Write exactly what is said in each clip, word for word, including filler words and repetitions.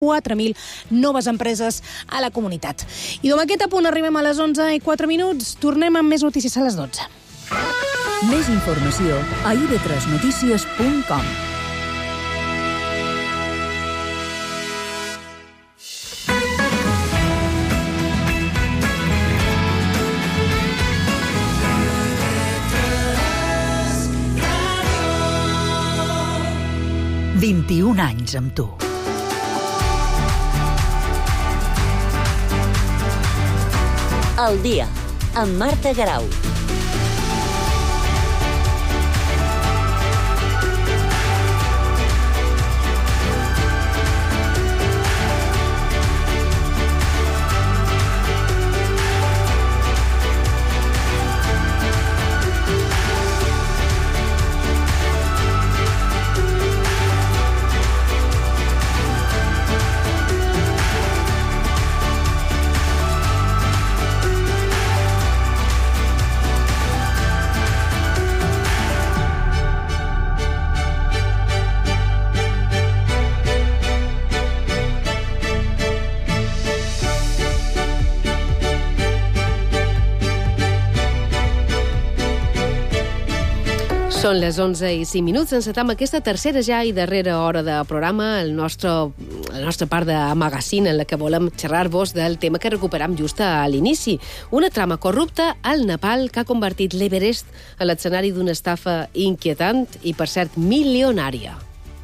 quatre mil noves empreses a la comunitat. I amb aquest apunt arribem a les onze i quatre minuts. Tornem amb més notícies a les dotze. Més informació a i ve tres notícies punt com. vint-i-un anys amb tu. El dia, amb Marta Garau. Són les onze i cinc minuts. Encetam aquesta tercera ja i darrera hora de programa, el nostre, la nostra part de magazine en la que volem xerrar-vos del tema que recuperam just a l'inici. Una trama corrupta al Nepal que ha convertit l'Everest en l'escenari d'una estafa inquietant i, per cert, milionària.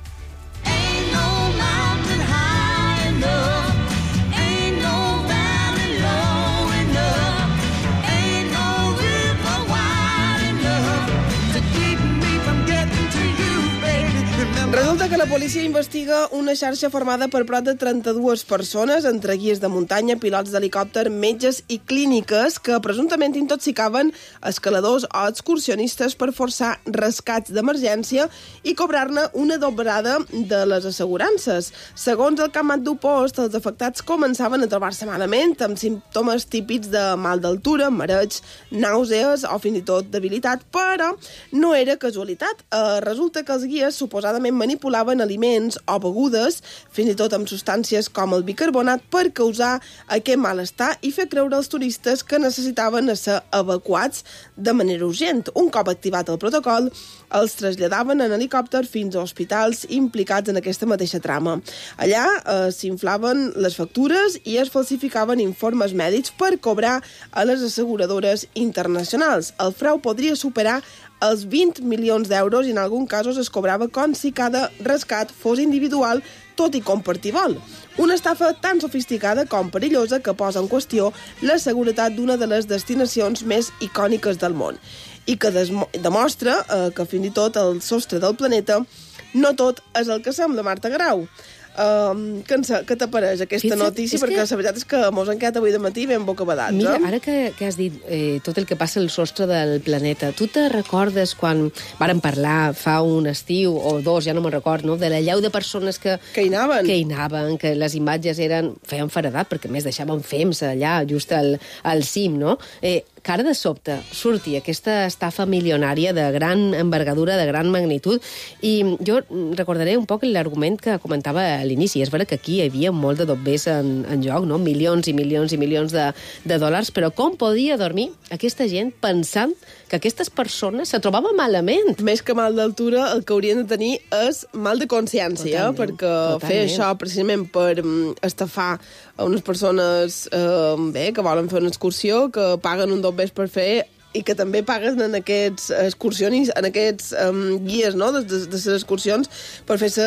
Resulta que la policia investiga una xarxa formada per prop de trenta-dues persones, entre guies de muntanya, pilots d'helicòpter, metges i clíniques, que presumptament intoxicaven escaladors o excursionistes per forçar rescats d'emergència i cobrar-ne una dobrada de les assegurances. Segons el Kathmandu Post, els afectats començaven a trobar-se malament, amb símptomes típics de mal d'altura, mareig, nàusees o fins i tot debilitat, però no era casualitat. Eh, resulta que els guies suposadament manipulaven aliments o begudes, fins i tot amb substàncies com el bicarbonat, per causar aquest malestar i fer creure als turistes que necessitaven ser evacuats de manera urgent. Un cop activat el protocol, els traslladaven en helicòpter fins a hospitals implicats en aquesta mateixa trama. Allà eh, s'inflaven les factures i es falsificaven informes mèdics per cobrar a les asseguradores internacionals. El frau podria superar els vint milions d'euros i en alguns casos es cobrava com si cada rescat fos individual, tot i compartir vol. Una estafa tan sofisticada com perillosa que posa en qüestió la seguretat d'una de les destinacions més icòniques del món i que demostra eh, que fins i tot el sostre del planeta no tot és el que sembla, Marta Garau. Um, què t'apareix aquesta Fixa't, notícia? Perquè que... la veritat és que mos han quedat avui de matí ben bocabadats. Mira, eh? ara que, que has dit eh, tot el que passa al sostre del planeta, tu te recordes quan vàrem parlar fa un estiu o dos, ja no me'n record, no? De la llau de persones que... Que hi anaven. Que hi anaven, que les imatges eren... feien faradat, perquè més deixaven fems allà, just al, al cim, no? Eh, que ara de sobte surti aquesta estafa milionària de gran envergadura, de gran magnitud, i jo recordaré un poc l'argument que comentava a l'inici. És vera que aquí hi havia molt de dobbers en, en joc, no? Milions i milions i milions de, de dòlars, però com podia dormir aquesta gent pensant que aquestes persones se trobaven malament? Més que mal d'altura, el que haurien de tenir és mal de consciència, Totalment, perquè totalment. fer això precisament per um, estafar a unes persones eh, bé, que volen fer una excursió, que paguen un dobbers per fer, i que també paguen en aquests excursionis, en aquests um, guies, no?, de, de, de les excursions per fer-se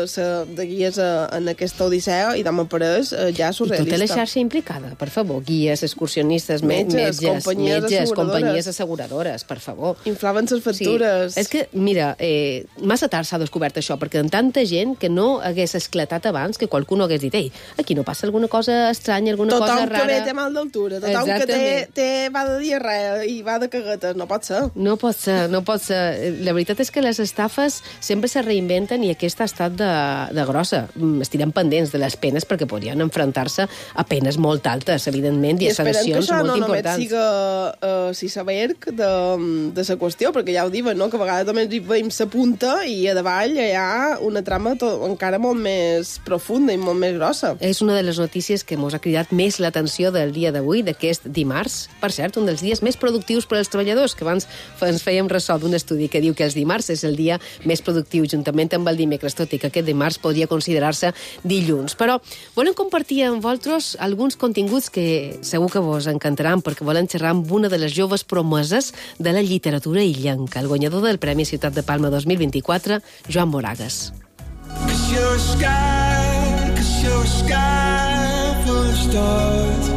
de guies a, en aquesta odissea, i demà pareix uh, ja surrealista. I tota la xarxa implicada, per favor, guies, excursionistes, metges, metges companyies, metges asseguradores. companyies asseguradores, per favor. Inflaven les factures. Sí. És que, mira, eh, massa tard s'ha descobert això, perquè en tanta gent que no hagués esclatat abans, que qualcú no hagués dit, ei, aquí no passa alguna cosa estranya, alguna tothom cosa rara. Tothom que ve té mal d'altura, tothom que té, té va de diarrea i va de caguetes, no pot ser. No pot ser, no pot ser. La veritat és que les estafes sempre se reinventen i aquesta ha estat de, de grossa. Estirem pendents de les penes perquè podrien enfrontar-se a penes molt altes, evidentment, i, i a sancions molt no importants. I esperem que això no només siga uh, si saber de, de la qüestió, perquè ja ho diuen, no? Que a vegades només hi veiem sa punta i a davall hi ha una trama tot, encara molt més profunda i molt més grossa. És una de les notícies que mos ha cridat més l'atenció del dia d'avui, d'aquest dimarts. Per cert, un dels dies més productius per als treballadors, que abans ens fèiem ressò d'un estudi que diu que els dimarts és el dia més productiu, juntament amb el dimecres, tot i que aquest dimarts podria considerar-se dilluns. Però volem compartir amb vosaltres alguns continguts que segur que vos encantaran, perquè volem xerrar amb una de les joves promeses de la literatura illenca, el guanyador del Premi Ciutat de Palma dos mil vint-i-quatre, Joan Moragues. Cause you're a sky, cause you're a sky full of stars.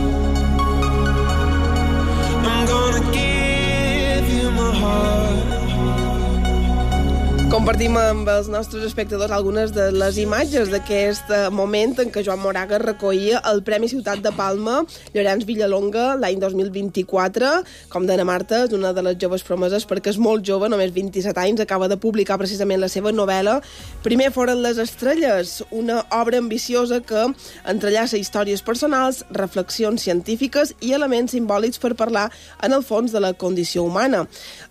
I'm gonna give you my heart. Compartim amb els nostres espectadors algunes de les imatges d'aquest moment en què Joan Moragues recollia el Premi Ciutat de Palma Llorenç Villalonga l'any dos mil vint-i-quatre. Com d'Anna Marta, és una de les joves promeses perquè és molt jove, només vint-i-set anys, acaba de publicar precisament la seva novel·la Primer foren les estrelles, una obra ambiciosa que entrellaça històries personals, reflexions científiques i elements simbòlics per parlar, en el fons, de la condició humana.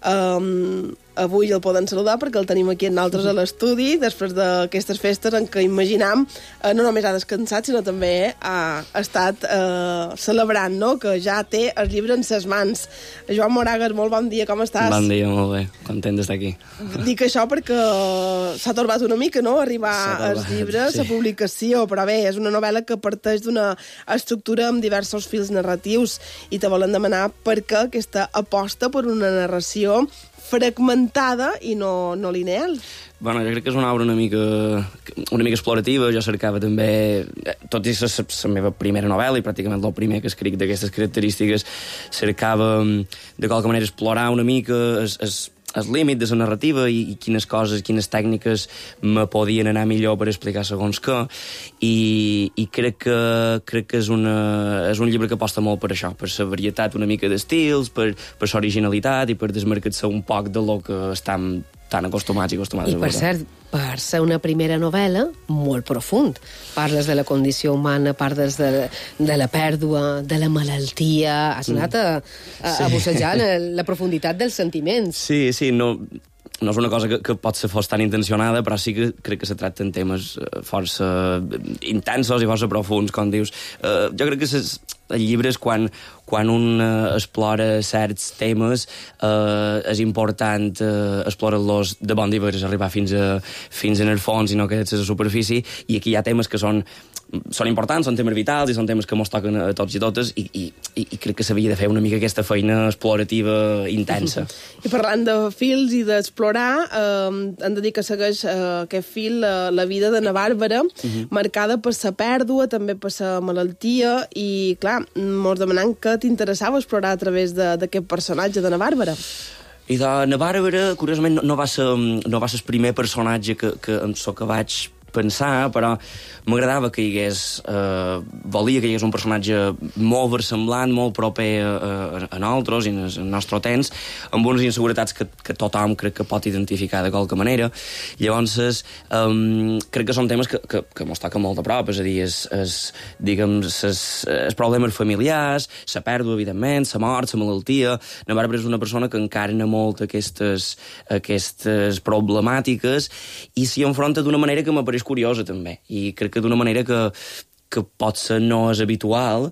Um, avui el poden saludar perquè el tenim aquí en nosaltres a l'estudi, després d'aquestes festes en què imaginam eh, no només ha descansat, sinó també ha estat eh, celebrant, no?, que ja té el llibre en ses mans. Joan Moragues, molt bon dia, com estàs? Bon dia, molt bé, content d'estar aquí. Dic això perquè s'ha torbat una mica, no?, arribar als llibres, sí. A publicació, però bé, és una novel·la que parteix d'una estructura amb diversos fils narratius i te volen demanar per què aquesta aposta per una narració fragmentada i no, no lineal. Bueno, jo crec que és una obra una mica, una mica explorativa. Jo cercava també, tot i la, la meva primera novel·la i pràcticament el primer que escric d'aquestes característiques, cercava de qualque manera explorar una mica es, es, el límit de la narrativa i, i quines coses, quines tècniques me podien anar millor per explicar segons què, i, i crec que, crec que és, una, és un llibre que aposta molt per això, per la varietat una mica d'estils, per, per l'originalitat i per desmarcar-se un poc de lo que estem tan acostumats i acostumades I, a per veure. cert, per ser una primera novel·la molt profund. Parles de la condició humana, parles de, de la pèrdua, de la malaltia... Has anat a, a, sí. a bussejar la, la profunditat dels sentiments. Sí, sí, no... No és una cosa que, que pot ser fos tan intencionada, però sí que crec que se tracten temes força intensos i força profuns, com dius. Uh, jo crec que ses, el llibre és quan, quan un uh, explora certs temes, uh, és important uh, explorar-los de bon dia per arribar fins, a, fins en el fons i no quedar-se a la superfície, i aquí hi ha temes que són són importants, són temes vitals i són temes que mos toquen a tots i totes, i, i, i crec que s'havia de fer una mica aquesta feina explorativa intensa. I parlant de fils i d'explorar, eh, hem de dir que segueix eh, aquest fil eh, la vida de na Bàrbara, uh -huh. marcada per la pèrdua, també per la malaltia, i clar, mos demanant què t'interessava explorar a través d'aquest personatge de na Bàrbara. I de na Bàrbara, curiosament, no, no va ser no va ser el primer personatge que, que, en so que vaig pensar, però m'agradava que hi hagués... Eh, volia que hi hagués un personatge molt versemblant, molt proper a, a, a nosaltres i al nostre temps, amb unes inseguretats que, que tothom crec que pot identificar de qualque manera. Llavors, um, crec que són temes que, que, que mos toca molt de prop, és a dir, és, és, diguem, ses, els problemes familiars, la pèrdua, evidentment, la mort, la malaltia. Na Bàrbara és una persona que encarna molt aquestes, aquestes problemàtiques i s'hi enfronta d'una manera que m'apareix curiosa, també. I crec que d'una manera que, que pot ser no és habitual,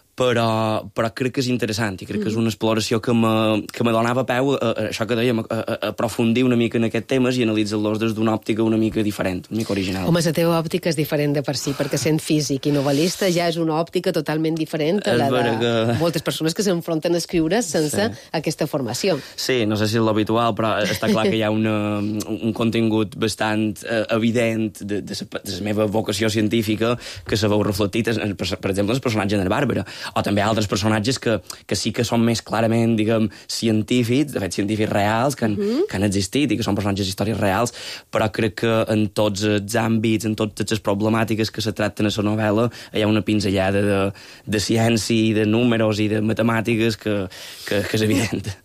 però, però crec que és interessant i crec que és una exploració que me, que me donava peu a, a això que dèiem, a, a, a aprofundir una mica en aquests temes i analitzar-los des d'una òptica una mica diferent, una mica original. Home, la teva òptica és diferent de per si, perquè sent físic i novel·lista ja és una òptica totalment diferent a la de que... moltes persones que s'enfronten a escriure sense sí. aquesta formació. Sí, no sé si és l'habitual, però està clar que hi ha una, un contingut bastant uh, evident de, de, la, de la meva vocació científica que se veu reflectit, en, per, per exemple, en el personatge de na Bàrbara, o també altres personatges que, que sí que són més clarament, diguem, científics, de fet, científics reals, que han, mm-hmm. que han existit i que són personatges d'històries reals, però crec que en tots els àmbits, en totes les problemàtiques que se tracten a la novel·la, hi ha una pinzellada de, de ciència i de números i de matemàtiques que, que, que és evident.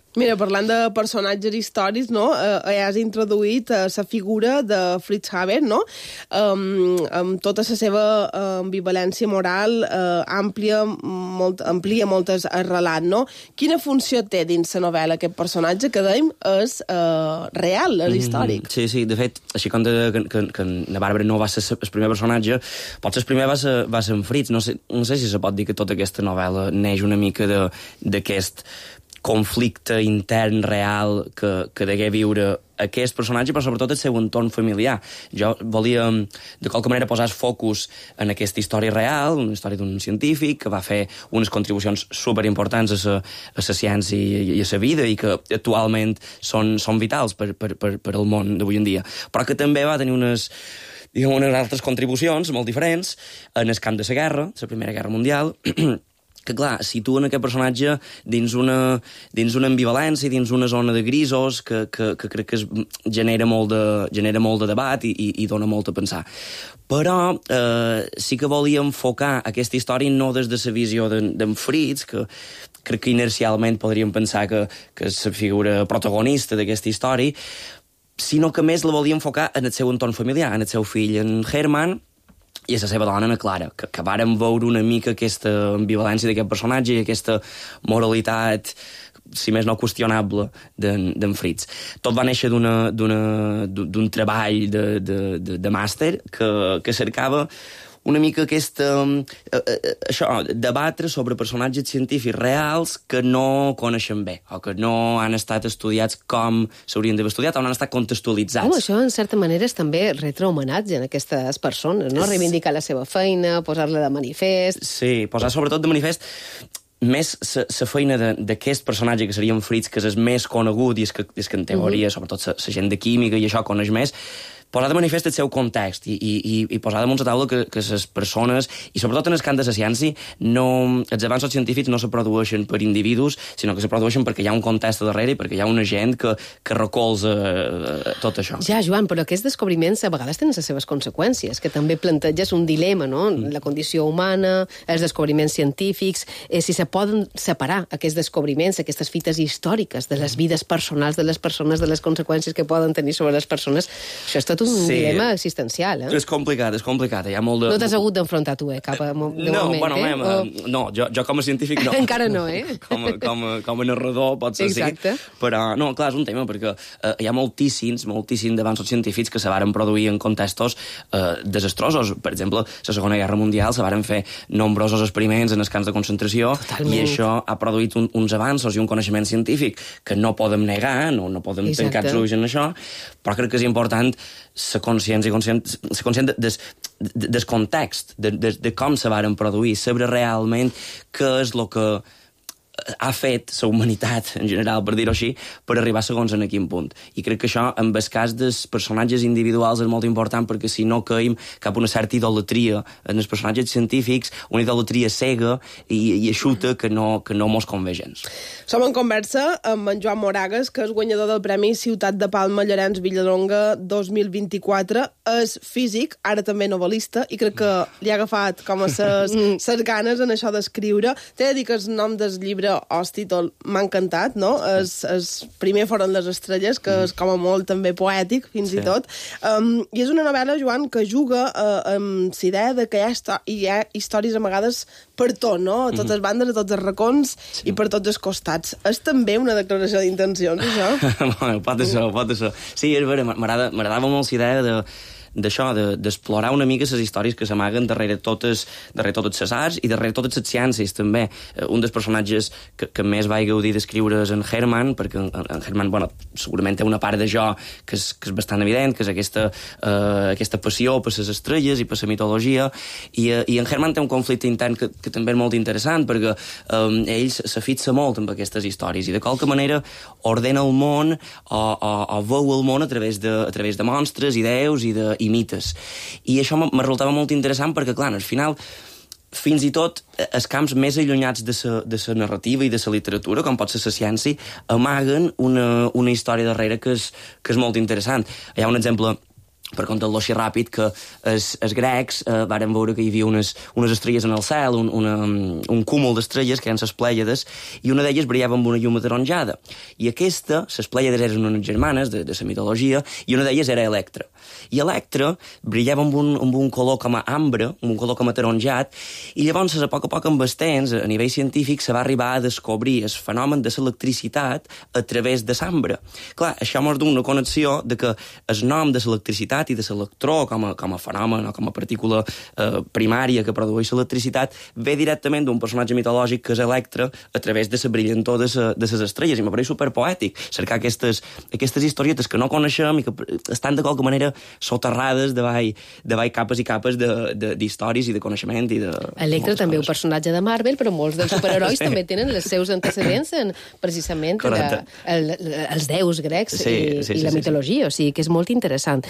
Mira, parlant de personatges històrics, no? Eh, has introduït eh, la figura de Fritz Haber, no? Um, amb tota la seva eh, ambivalència moral eh, àmplia, molt, amplia moltes el relat, no? Quina funció té dins la novel·la aquest personatge que dèiem és eh, real, és històric? Mm, sí, sí, de fet, així com de, que, que, que na Bàrbara no va ser el primer personatge, potser el primer va ser, va ser en Fritz. No sé, no sé si se pot dir que tota aquesta novel·la neix una mica d'aquest conflicte intern real que, que degué viure aquest personatge, però sobretot el seu entorn familiar. Jo volia, de qualque manera, posar el focus en aquesta història real, una història d'un científic que va fer unes contribucions superimportants a la, a la ciència i, i a la vida i que actualment són, són vitals per, per, per, per al món d'avui en dia. Però que també va tenir unes diguem, unes altres contribucions molt diferents en el camp de la guerra, la Primera Guerra Mundial, que, clar, situen aquest personatge dins una, dins una ambivalència, dins una zona de grisos que, que, que crec que es genera molt de, genera molt de debat i, i, i dona molt a pensar. Però eh, sí que volia enfocar aquesta història no des de la visió d'en Fritz, que crec que inercialment podríem pensar que, que és la figura protagonista d'aquesta història, sinó que més la volia enfocar en el seu entorn familiar, en el seu fill, en Hermann, i a la seva dona, Ana Clara, que, que vàrem veure una mica aquesta ambivalència d'aquest personatge i aquesta moralitat, si més no qüestionable, d'en Fritz. Tot va néixer d'un treball de, de, de, de màster que, que cercava una mica aquesta, eh, eh, això, debatre sobre personatges científics reals que no coneixen bé, o que no han estat estudiats com s'haurien d'haver estudiat, o no han estat contextualitzats. Home, això, en certa manera, és també retre homenatge a aquestes persones, no? Reivindicar la seva feina, posar-la de manifest... Sí, posar sobretot de manifest més la feina d'aquest personatge que seria en Fritz, que és el més conegut i és que, és que en teoria, uh-huh. sobretot la gent de química i això coneix més, posar de manifest el seu context i, i, i posar damunt la taula que, que les persones, i sobretot en el camp de la ciència, no, els avanços científics no se produeixen per individus, sinó que se produeixen perquè hi ha un context darrere i perquè hi ha una gent que, que recolza eh, tot això. Ja, Joan, però aquests descobriments a vegades tenen les seves conseqüències, que també planteges un dilema, no? La condició humana, els descobriments científics, eh, si se poden separar aquests descobriments, aquestes fites històriques de les vides personals de les persones, de les conseqüències que poden tenir sobre les persones. Això és tot un sí. dilema existencial, eh? És complicat, és complicat. Hi ha molt de... No t'has hagut d'enfrontar tu, eh, cap a, de no, moment, bueno, eh? Mem, o... no, jo, jo com a científic no. Encara no, eh? Com a, com a, com a narrador pot ser Exacte. sí, però no, clar, és un tema perquè eh, hi ha moltíssims, moltíssims d'avanços científics que se varen produir en contextos eh, desastrosos. Per exemple, la Segona Guerra Mundial se varen fer nombrosos experiments en els camps de concentració. Totalment. I això ha produït un, uns avanços i un coneixement científic que no podem negar, no, no podem Exacte. tancar els ulls en això, però crec que és important la consciència, ser conscient de, de, de, del context, de, de, de com se varen produir, saber realment què és el que ha fet la humanitat, en general, per dir-ho així, per arribar segons en quin punt. I crec que això, en el cas dels personatges individuals, és molt important, perquè si no caim cap a una certa idolatria en els personatges científics, una idolatria cega i, i eixuta que no, que no mos convé gens. Som en conversa amb en Joan Moragas, que és guanyador del Premi Ciutat de Palma Llorenç Villalonga dos mil vint-i-quatre. És físic, ara també novel·lista, i crec que li ha agafat com a ses, ses ganes en això d'escriure. T'he de dir que el nom del llibre Hòstil m'ha encantat, no? Es, es, primer foren les estrelles, que és com a molt també poètic, fins sí. i tot. Um, I és una novel·la, Joan, que juga uh, amb la idea de que hi ha, hi ha històries amagades per tot, no? A totes les bandes, a tots els racons sí. i per tots els costats. És també una declaració d'intencions, això? bueno, pot ser, pot ser. Sí, és vera, m'agradava molt la idea de d'això, d'explorar una mica les històries que s'amaguen darrere totes, darrere totes les arts i darrere totes les ciències, també. Un dels personatges que, que més vaig gaudir d'escriure és en Hermann, perquè en, en Hermann, bueno, segurament té una part de jo que és, que és bastant evident, que és aquesta, uh, aquesta passió per les estrelles i per la mitologia, i, uh, i en Hermann té un conflicte intern que, que també és molt interessant, perquè um, ell se fixa molt amb aquestes històries, i de qualque manera ordena el món o, o, o veu el món a través de, a través de monstres i déus i de i mites. I això me resultava molt interessant perquè, clar, al final, fins i tot els camps més allunyats de la de la narrativa i de la literatura, com pot ser la ciència, amaguen una, una història darrere que és, que és molt interessant. Hi ha un exemple per compte del ràpid, que els, els grecs eh, varen veure que hi havia unes, unes estrelles en el cel, un, una, un cúmul d'estrelles, que eren les Plèiades, i una d'elles brillava amb una llum ataronjada. I aquesta, les Plèiades eren unes germanes de, de la mitologia, i una d'elles era Electra. I Electra brillava amb un, amb un color com a ambre, amb un color com a ataronjat, i llavors, a poc a poc, amb els temps, a nivell científic, se va arribar a descobrir el fenomen de l'electricitat a través de l'ambre. Clar, això mos dona una connexió de que el nom de l'electricitat i de l'electró com, a, com a fenomen o com a partícula eh, primària que produeix l'electricitat ve directament d'un personatge mitològic que és Electra a través de la brillantor de, sa, de les estrelles, i m'apareix superpoètic cercar aquestes, aquestes historietes que no coneixem i que estan de qualque manera soterrades davall, davall capes i capes d'històries i de coneixement i de... Electra també un personatge de Marvel, però molts dels superherois sí. també tenen els seus antecedents en, precisament en la, el, els déus grecs sí, i, sí, sí, i la mitologia, sí, sí. O sigui que és molt interessant.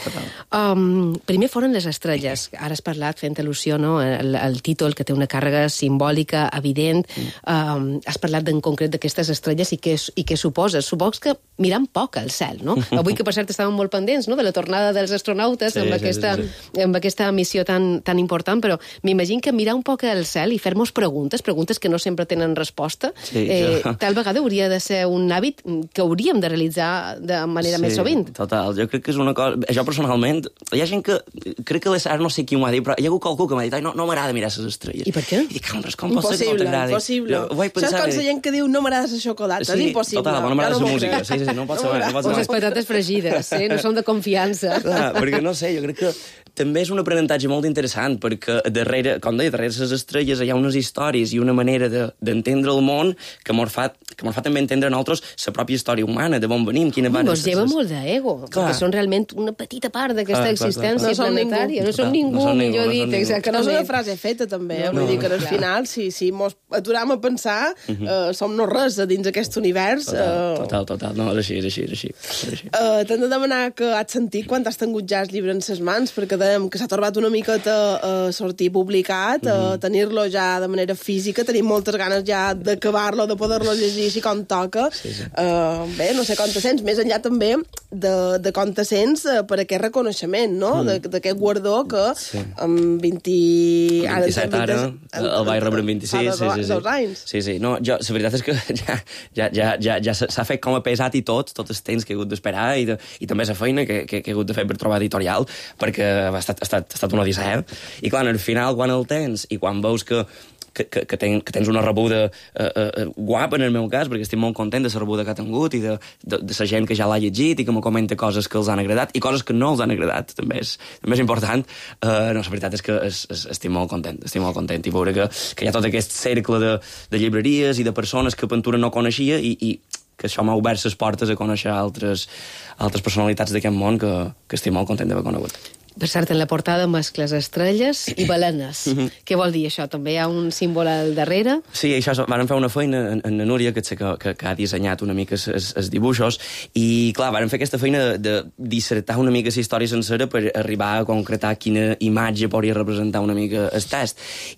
Um, primer foren les estrelles. Ara has parlat fent al·lusió, no?, el, el títol, que té una càrrega simbòlica evident. Um, has parlat en concret d'aquestes estrelles i què, i què suposes. Suposo que mirant poc al cel, no? Avui que per cert estàvem molt pendents, no?, de la tornada dels astronautes sí, amb, sí, aquesta, sí, sí. amb aquesta missió tan, tan important, però m'imagino que mirar un poc al cel i fer-nos preguntes, preguntes que no sempre tenen resposta, sí, eh, jo... tal vegada hauria de ser un hàbit que hauríem de realitzar de manera sí, més sovint. Total, jo crec que és una cosa... Jo personalment, hi ha gent que... Crec que ara no sé qui m'ho ha dit, però hi ha hagut qualcú que m'ha dit no, no m'agrada mirar les estrelles. I per què? I dic, cambres, com pot ser que no t'agradi? Impossible, impossible. Això és com la gent que diu no m'agrada la xocolata, sí, és impossible. Total, no m'agrada la música, sí, sí, sí, no pot ser més. O les patates fregides, eh? No són de confiança. Clar, perquè no sé, jo crec que també és un aprenentatge molt interessant, perquè darrere, com deia, darrere les estrelles hi ha unes històries i una manera d'entendre el món que mos fa, que mos fa també entendre a nosaltres la pròpia història humana, de on venim, quina va... Mos lleva molt d'ego, perquè són realment una petita part d'aquesta existència planetària. No som ningú, millor dit, exactament. No és una frase feta, també, vull dir que al final, si mos aturam a pensar, som no res dins aquest univers. Total, total, no, és així, és així, és així. T'hem de demanar que has sentit quan t'has tingut ja el llibre en ses mans, perquè dèiem que s'ha torbat una miqueta a sortir publicat, a tenir-lo ja de manera física, tenim moltes ganes ja d'acabar-lo, de poder-lo llegir així com toca. Sí, sí. Uh, bé, no sé com te sents, més enllà també de, de com te sents uh, per aquest reconeixement, no? Mm. D'aquest guardó que sí. amb vint... vint-i-set ara, el vaig rebre amb vint-i-sis. Fa dos, sí, sí, dos anys. Sí, sí. No, jo, la veritat és que ja, ja, ja, ja, ja s'ha fet com a pesat i tot, tot el temps que he hagut d'esperar i, de, i també la feina que, que, que he hagut de fer per trobar editorial, perquè ha estat, ha estat, ha estat una odissea. I clar, al final, quan el tens i quan veus que que, que, que, ten, que tens una rebuda uh, uh, guapa, en el meu cas, perquè estic molt content de la rebuda que ha tingut i de, de, de la gent que ja l'ha llegit i que me comenta coses que els han agradat i coses que no els han agradat, també és, també és important. Uh, no, la veritat és que es, es, estic molt content, estic molt content i veure que, que hi ha tot aquest cercle de, de llibreries i de persones que Aventura no coneixia i, i que això m'ha obert les portes a conèixer altres, altres personalitats d'aquest món que, que estic molt content d'haver conegut. Per cert, en la portada mescles estrelles i balenes. Mm -hmm. Què vol dir això? També hi ha un símbol al darrere? Sí, això, van fer una feina en, en la Núria, que, que, que, que ha dissenyat una mica els dibuixos, i clar, van fer aquesta feina de, de dissertar una mica la història sencera per arribar a concretar quina imatge podria representar una mica el text.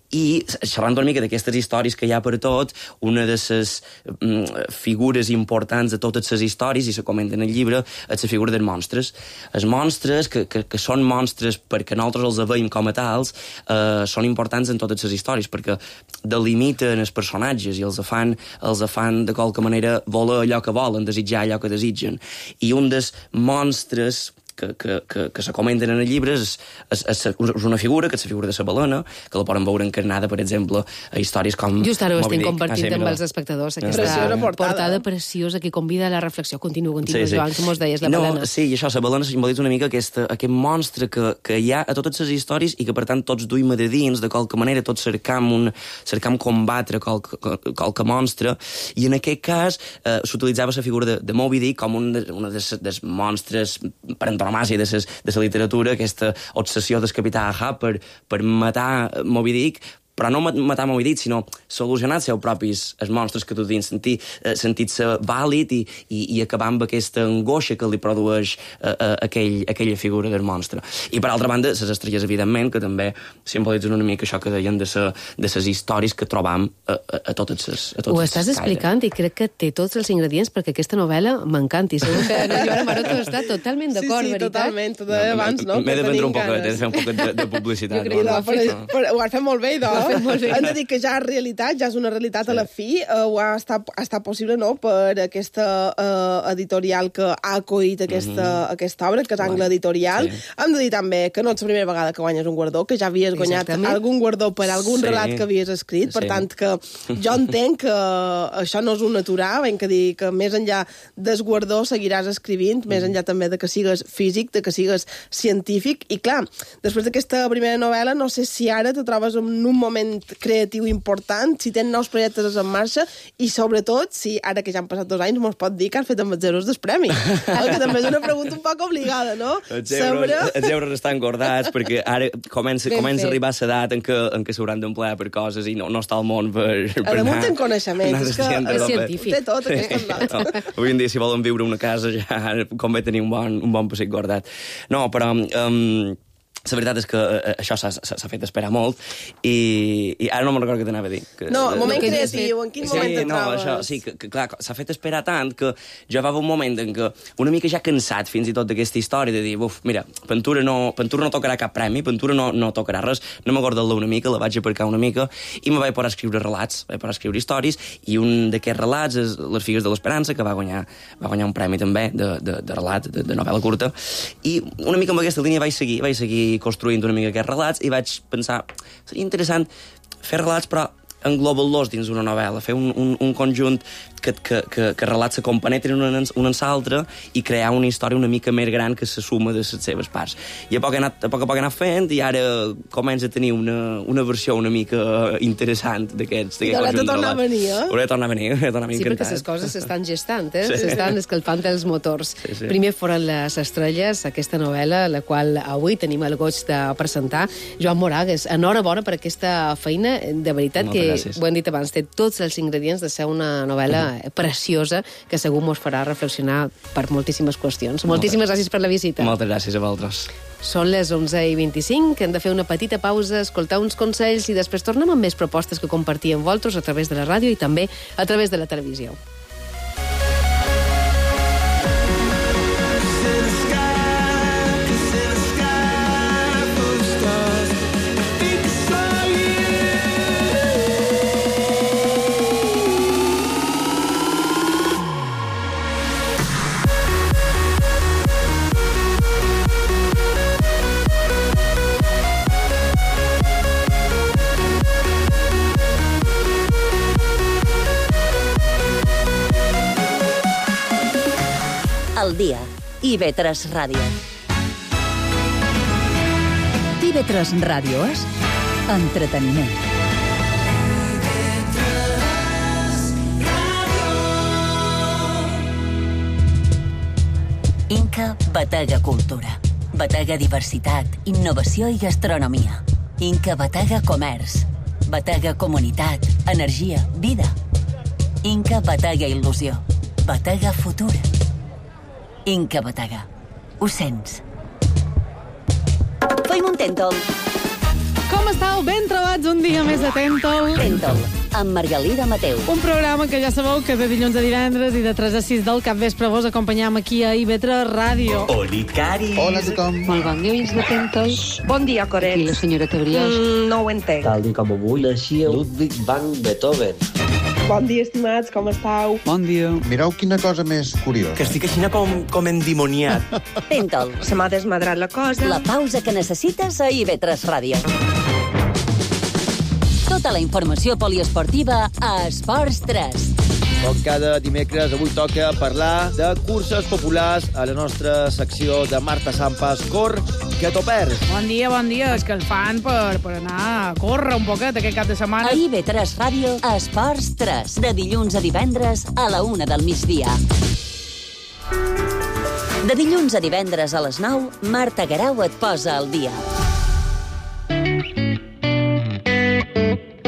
I xerrant una mica d'aquestes històries que hi ha per tot, una de les mm, figures importants de totes les històries, i se comenta en el llibre, és la figura dels monstres. Els monstres, que, que, que són monstres perquè nosaltres els veiem com a tals, eh, són importants en totes les històries, perquè delimiten els personatges i els fan, els fan de qualque manera voler allò que volen, desitjar allò que desitgen. I un dels monstres que, que, que, que se comenten en el llibre és, és, és, és una figura, que és la figura de la balena, que la poden veure encarnada, per exemple, a històries com... Just ara ho estem compartint ah, sí, amb els espectadors, aquesta preciosa portada. portada preciosa que convida a la reflexió. Continua, continua, sí, sí. Joan, que mos deies, la no, balena. Sí, i això, la balena simbolitza una mica aquesta, aquest monstre que, que hi ha a totes les històries i que, per tant, tots duim de dins, de qualque manera, tots cercam, un, cercam combatre qualque, qualque monstre, i en aquest cas eh, s'utilitzava la figura de, de Moby Dick com un de, una dels de monstres per antonomàsia de, ses, de la literatura, aquesta obsessió del capità Ahab per, per matar Moby Dick, però no matar amb dit, sinó solucionar els seus propis els monstres que tu dins, sentir, eh, sentir-se vàlid i, i, i acabar amb aquesta angoixa que li produeix eh, eh, aquell, aquella figura del monstre. I per altra banda, les estrelles, evidentment, que també simbolitzen una mica això que deien de les històries que trobam a, a, a totes les a totes Ho estàs les explicant i crec que té tots els ingredients perquè aquesta novel·la m'encanti. Segur que la Joana Maroto està totalment d'acord, sí, sí, veritat? totalment. Tot abans, no? M'he de vendre un poc, he de fer un poc de, de publicitat. Jo crec que No, ho ha però, fet. però, ho has fet molt bé, Ho has fet molt bé. Hem de dir que ja és realitat, ja és una realitat sí. a la fi. Uh, ho ha estat, ha estat possible, no?, per aquesta uh, editorial que ha acollit aquesta, mm-hmm. aquesta obra, que és Angle Editorial. Sí. Hem de dir també que no és la primera vegada que guanyes un guardó, que ja havies guanyat Exactament. algun guardó per algun Sí. relat que havies escrit, per Sí. tant que jo entenc que això no és un aturar, ben que dir que més enllà del guardó seguiràs escrivint, més enllà també de que sigues físic, de que sigues científic, i clar, després d'aquesta primera novel·la, no sé si ara te trobes en un moment creatiu important, si tens nous projectes en marxa, i sobretot, si ara que ja han passat dos anys mos pot dir que has fet amb els euros del premi. Que també és una pregunta un poc obligada, no? Els euros, Sobre... els euros estan guardats perquè ara comença, comença a arribar a l'edat en què, en què s'hauran d'emplear per coses i no, no està al món per, per A damunt anar... en coneixement, és que és científic. té tot aquest lot. No, avui en dia, si volen viure una casa, ja convé tenir un bon, un bon pessic guardat. No, però... Um, la veritat és que uh, això s'ha fet esperar molt i, i ara no me'n recordo què t'anava a dir. Que, No, uh, moment que ja has creatiu, fet. en quin sí, moment te no, trobes? això, sí, que, que clar, s'ha fet esperar tant que jo va haver un moment en què una mica ja cansat fins i tot d'aquesta història de dir, uf, mira, Ventura no, Ventura no tocarà cap premi, Ventura no, no tocarà res, no m'acordo-la una mica, la vaig aparcar una mica i me vaig poder escriure relats, vaig poder escriure històries i un d'aquests relats és Les figues de l'Esperança, que va guanyar, va guanyar un premi també de, de, de relat, de, de novel·la curta, i una mica amb aquesta línia vaig seguir, vaig seguir construint una mica aquests relats i vaig pensar, seria interessant fer relats però englobar-los dins una novel·la, fer un, un, un conjunt que, que, que, que relats se compenetren un en, un en l'altre i crear una història una mica més gran que se suma de les seves parts. I a poc, anat, a poc a poc he anat fent i ara comença a tenir una, una versió una mica interessant d'aquests I haurà de tornar a venir, eh? Haurà de tornar a venir, haurà de tornar a venir Sí, perquè encantat. les coses s'estan gestant, eh? Sí. S'estan escalfant els motors. Sí, sí. Primer foren les estrelles, aquesta novel·la, la qual avui tenim el goig de presentar. Joan Moragues, enhorabona per aquesta feina. De veritat Moltes que, gràcies. ho hem dit abans, té tots els ingredients de ser una novel·la preciosa que segur mos farà reflexionar per moltíssimes qüestions. Moltíssimes gràcies per la visita. Moltes gràcies a vosaltres. Són les onze i vint-i-cinc, hem de fer una petita pausa, escoltar uns consells i després tornem amb més propostes que compartir amb vosaltres a través de la ràdio i també a través de la televisió. Al dia. I ve tres Ràdio. T V tres Ràdio és entreteniment. Inca Batega Cultura. Batega Diversitat, Innovació i Gastronomia. Inca Batega Comerç. Batega Comunitat, Energia, Vida. Inca Batega Il·lusió. Batega Futur. Inca Batega. Ho sents? Feim un tèntol. Com estàu? Ben trobats un dia més de Tèntol. Tèntol, amb Margalida Mateu. Un programa que ja sabeu que de dilluns a divendres i de tres a sis del capvespre vos acompanyam aquí a I V tres Ràdio. Olicaris. Hola a tothom. Molt bon dia, oients de Tèntol. Bon dia, Coret. Aquí la senyora Tebriós. Mm, no ho entenc. Tal i com avui naixia Ludwig van Beethoven. Bon dia, estimats, com estàu? Bon dia. Mireu quina cosa més curiosa. Que estic així com, com endimoniat. Tèntol. Se m'ha desmadrat la cosa. La pausa que necessites a I V tres Ràdio. Tota la informació poliesportiva a Esports tres. Com cada dimecres, avui toca parlar de curses populars a la nostra secció de Marta Sampas, Cor, que t'ho perds. Bon dia, bon dia. És que el fan per, per anar a córrer un poquet aquest cap de setmana. A I V tres Ràdio, a Esports tres, de dilluns a divendres a la una del migdia. De dilluns a divendres a les nou, Marta Guerau et posa al dia.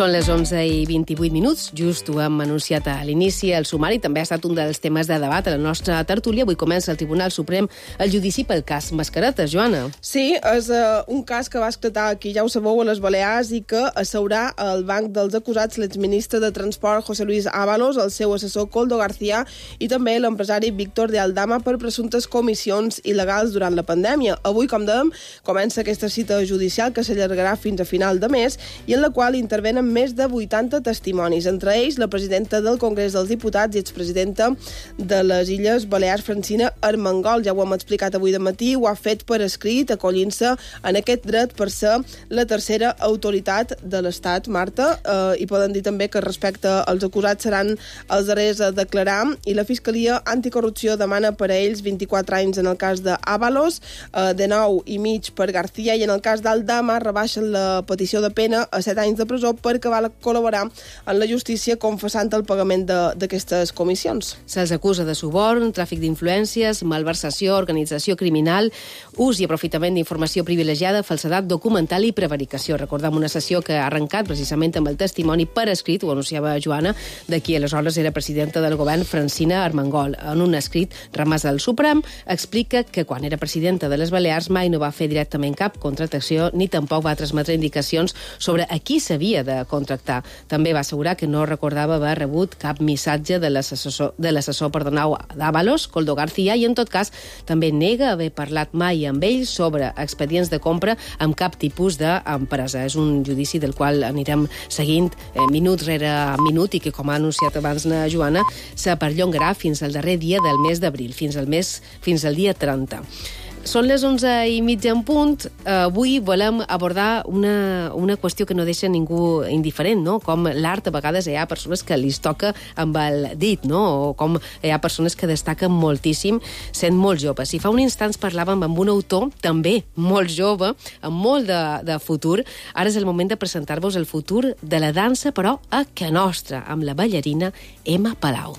Són les onze i vint-i-vuit minuts, just ho hem anunciat a l'inici. El sumari també ha estat un dels temes de debat a la nostra tertúlia. Avui comença el Tribunal Suprem el judici pel cas Mascaretes. Joana. Sí, és uh, un cas que va esclatar aquí, ja ho sabeu, a les Balears i que asseurà al banc dels acusats l'exministre de Transport José Luis Ábalos, el seu assessor Koldo García i també l'empresari Víctor de Aldama per presumptes comissions il·legals durant la pandèmia. Avui, com dèiem, comença aquesta cita judicial que s'allargarà fins a final de mes i en la qual intervenen més de vuitanta testimonis, entre ells la presidenta del Congrés dels Diputats i expresidenta de les Illes Balears, Francina Armengol. Ja ho hem explicat avui de matí, ho ha fet per escrit, acollint-se en aquest dret per ser la tercera autoritat de l'Estat, Marta, eh, i poden dir també que respecte als acusats seran els darrers a declarar, i la Fiscalia Anticorrupció demana per a ells vint-i-quatre anys en el cas d'Ábalos, eh, de nou i mig per García, i en el cas d'Aldama rebaixen la petició de pena a set anys de presó perquè va col·laborar en la justícia confessant el pagament d'aquestes comissions. Se'ls acusa de suborn, tràfic d'influències, malversació, organització criminal, ús i aprofitament d'informació privilegiada, falsedat documental i prevaricació. Recordem una sessió que ha arrencat precisament amb el testimoni per escrit, ho anunciava Joana, de qui aleshores era presidenta del govern, Francina Armengol. En un escrit remès al Suprem, explica que quan era presidenta de les Balears mai no va fer directament cap contractació ni tampoc va transmetre indicacions sobre a qui s'havia de contractar. També va assegurar que no recordava haver rebut cap missatge de l'assessor de l'assessor perdonau d'Ábalos, Koldo García, i en tot cas també nega haver parlat mai amb ell sobre expedients de compra amb cap tipus d'empresa. És un judici del qual anirem seguint eh, minut rere minut i que, com ha anunciat abans na Joana, se perllongarà fins al darrer dia del mes d'abril, fins al mes fins al dia trenta. Són les onze i mitja en punt. Avui volem abordar una, una qüestió que no deixa ningú indiferent, no? Com l'art, a vegades hi ha persones que li toca amb el dit, no? O com hi ha persones que destaquen moltíssim sent molt joves. I fa un instant parlàvem amb un autor també molt jove, amb molt de, de futur. Ara és el moment de presentar-vos el futur de la dansa, però a Can Nostra, amb la ballarina Emma Palau.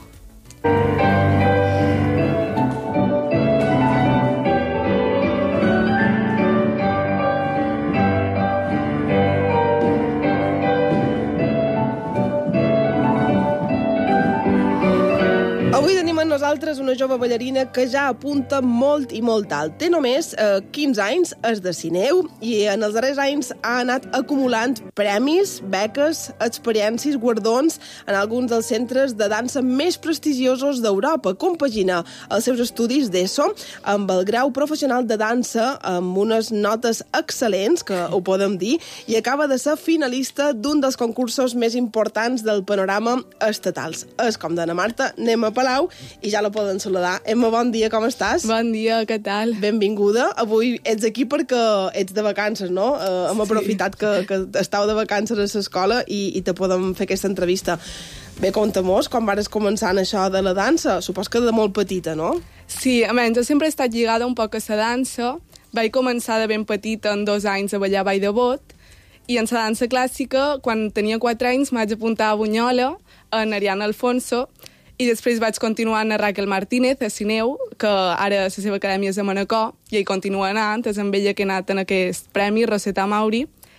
Avui tenim amb nosaltres una jove ballarina que ja apunta molt i molt alt. Té només eh, quinze anys, és de Sineu, i en els darrers anys ha anat acumulant premis, beques, experiències, guardons en alguns dels centres de dansa més prestigiosos d'Europa. Compagina els seus estudis d'ESO amb el grau professional de dansa amb unes notes excel·lents, que ho podem dir, i acaba de ser finalista d'un dels concursos més importants del panorama estatals. És, com d'Anna Marta, anem a Palau, i ja la poden saludar. Emma, bon dia, com estàs? Bon dia, què tal? Benvinguda. Avui ets aquí perquè ets de vacances, no? Uh, hem sí. aprofitat que, que estàu de vacances a l'escola i, i te podem fer aquesta entrevista. Bé, conta-mos, quan vares començar en això de la dansa? Supos que de molt petita, no? Sí, a menys, jo sempre he estat lligada un poc a la dansa. Vaig començar de ben petita, en dos anys, a ballar ball de bot, i en la dansa clàssica, quan tenia quatre anys, m'haig apuntar a Bunyola, en Ariana Alfonso, i després vaig continuar amb Raquel Martínez, a Sineu, que ara la seva acadèmia és a Manacor, i hi continua anant, és amb ella que he anat en aquest premi, Rosetta Mauri.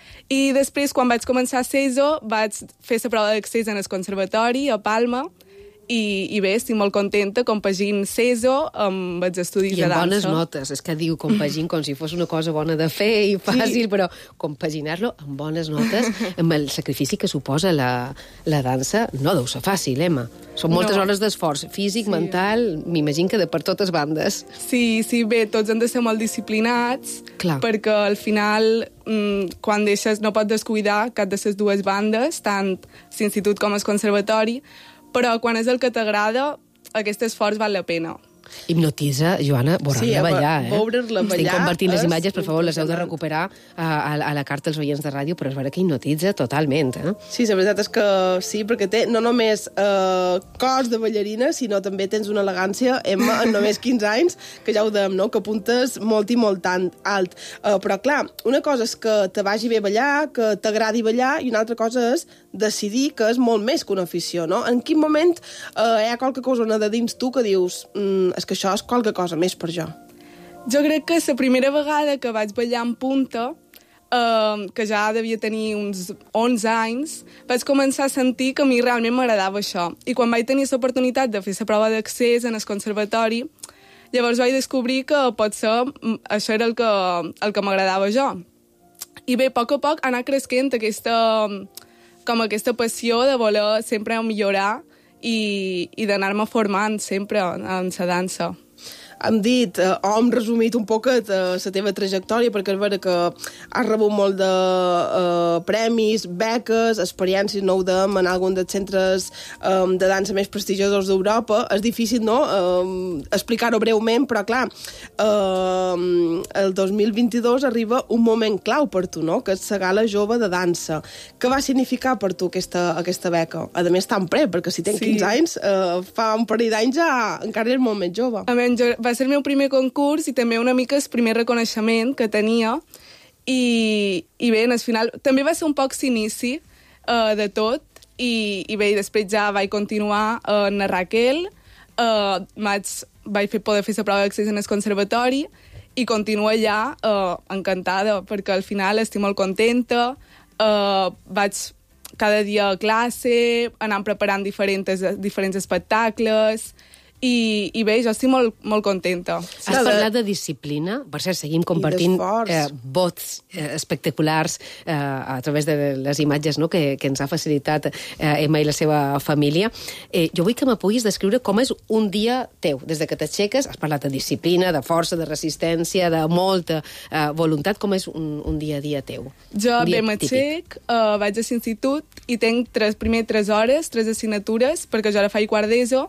I després, quan vaig començar a CESO, vaig fer la prova d'accés en el conservatori, a Palma, i, i bé, estic molt contenta compagint CESO amb els estudis de dansa. I amb bones notes, és que diu compagint com si fos una cosa bona de fer i fàcil, sí. Però compaginar-lo amb bones notes, amb el sacrifici que suposa la, la dansa, no deu ser fàcil, Emma. Són moltes no. hores d'esforç físic, sí. mental, m'imagino que de per totes bandes. Sí, sí, bé, tots han de ser molt disciplinats, Clar. Perquè al final, mmm, quan deixes, no pots descuidar cap de les dues bandes, tant l'institut com el conservatori, però quan és el que t'agrada, aquest esforç val la pena. Hipnotitza, Joana, veure-la sí, ballar, eh? Veure-la ballar. Estic convertint les imatges, per favor, les heu de recuperar a, a, a la carta als oients de ràdio, però és vera que hipnotitza totalment, eh? Sí, la veritat és que sí, perquè té no només eh, cos de ballarina, sinó també tens una elegància, Emma, en només quinze anys, que ja ho dèiem, no?, que apuntes molt i molt tan alt. Eh, però, clar, una cosa és que te vagi bé ballar, que t'agradi ballar, i una altra cosa és decidir que és molt més que una afició, no? En quin moment eh, hi ha qualque cosa de dins tu que dius mm, és que això és qualque cosa més per jo? Jo crec que la primera vegada que vaig ballar en punta Uh, que ja devia tenir uns onze anys, vaig començar a sentir que a mi realment m'agradava això. I quan vaig tenir l'oportunitat de fer la prova d'accés en el conservatori, llavors vaig descobrir que potser això era el que, el que m'agradava jo. I bé, a poc a poc anar creixent aquesta, com aquesta passió de voler sempre millorar i, i d'anar-me formant sempre en la dansa. Hem dit, eh, o hem resumit un poquet eh, la teva trajectòria, perquè és vera que has rebut molt de eh, premis, beques, experiències, no ho dèiem, en algun dels centres eh, de dansa més prestigiosos d'Europa. És difícil, no?, eh, explicar-ho breument, però clar, eh, el dos mil vint-i-dos arriba un moment clau per tu, no?, que és la Gala Jove de Dansa. Què va significar per tu aquesta, aquesta beca? A més, tan pre, perquè si tens sí. quinze anys, eh, fa un parell d'anys ja encara eres molt més jove. A menys, jo va ser el meu primer concurs i també una mica el primer reconeixement que tenia i, i bé, al final també va ser un poc l'inici uh, de tot i, i bé, després ja vaig continuar uh, en la Raquel, uh, vaig, vaig fer, poder fer la prova d'accés en el conservatori i continuo allà uh, encantada perquè al final estic molt contenta, uh, vaig cada dia a classe, anant preparant diferents, diferents espectacles. I, i bé, jo estic molt, molt contenta. Has parlat de disciplina, per cert, seguim compartint eh, vots eh, espectaculars eh, a través de les imatges, no?, que, que ens ha facilitat eh, Emma i la seva família. Eh, jo vull que me puguis descriure com és un dia teu. Des de que t'aixeques, has parlat de disciplina, de força, de resistència, de molta eh, voluntat. Com és un, un dia a dia teu? Jo bé m'aixec, uh, vaig a l'institut i tenc tres, primer tres hores, tres assignatures, perquè jo ara faig quart d'ESO.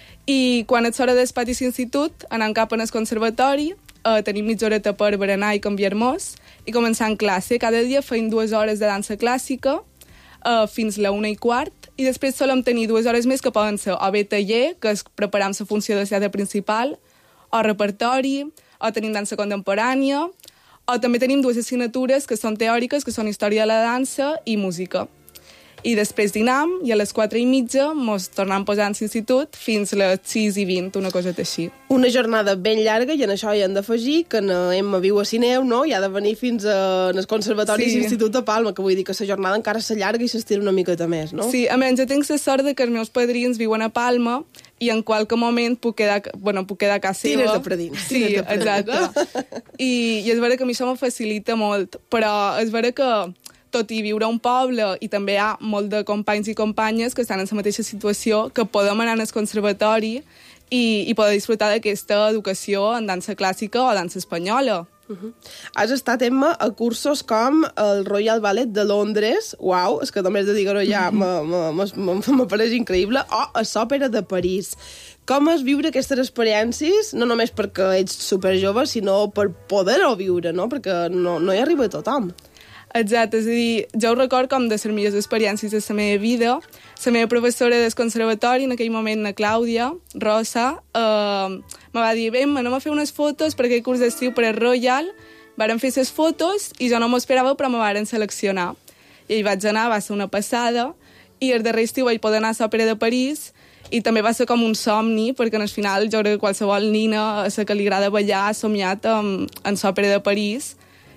I quan ets hora del pati d'institut, anant cap al conservatori, eh, tenim mitja horeta per berenar i canviar-nos, i començar en classe. Cada dia feim dues hores de dansa clàssica, eh, fins la una i quart, i després solem tenir dues hores més que poden ser o bé taller, que és preparar la funció de teatre principal, o repertori, o tenim dansa contemporània, o també tenim dues assignatures que són teòriques, que són història de la dansa i música. I després dinam, i a les quatre i mitja mos tornem posant a l'institut fins a les sis i vint, una cosa així. Una jornada ben llarga, i en això hi hem d'afegir que Emma viu a Sineu, no?, i ha de venir fins a, al Conservatori sí. i l'Institut de Palma, que vull dir que la jornada encara s'allarga i s'estira una miqueta més, no? Sí, a menys jo tinc la sort de que els meus padrins viuen a Palma i en qualque moment puc quedar, bueno, puc quedar a casa seva. Tires de predins. Sí, exacte. I, I és vera que a mi això me facilita molt, però és vera que tot i viure a un poble, i també hi ha molt de companys i companyes que estan en la mateixa situació, que podem anar al conservatori i, i poder disfrutar d'aquesta educació en dansa clàssica o dansa espanyola. Uh-huh. Has estat, Emma, a cursos com el Royal Ballet de Londres, uau, és que només de dir-ho ja m'apareix increïble, o a l'Òpera de París. Com és viure aquestes experiències, no només perquè ets superjove, sinó per poder-ho viure, no?, perquè no, no hi arriba a tothom. Exacte, és a dir, jo ho record com de les millors experiències de la meva vida. La meva professora del conservatori, en aquell moment, la Clàudia Rosa, eh, me va dir, ven, anem a fer unes fotos per aquell curs d'estiu per el Royal. Varen fer les fotos i jo no m'ho esperava, però me varen seleccionar. I hi vaig anar, va ser una passada, i el darrer estiu vaig poder anar a l'Òpera de París, i també va ser com un somni, perquè al final jo crec que qualsevol nina a la que li agrada ballar ha somiat amb, en l'Òpera de París.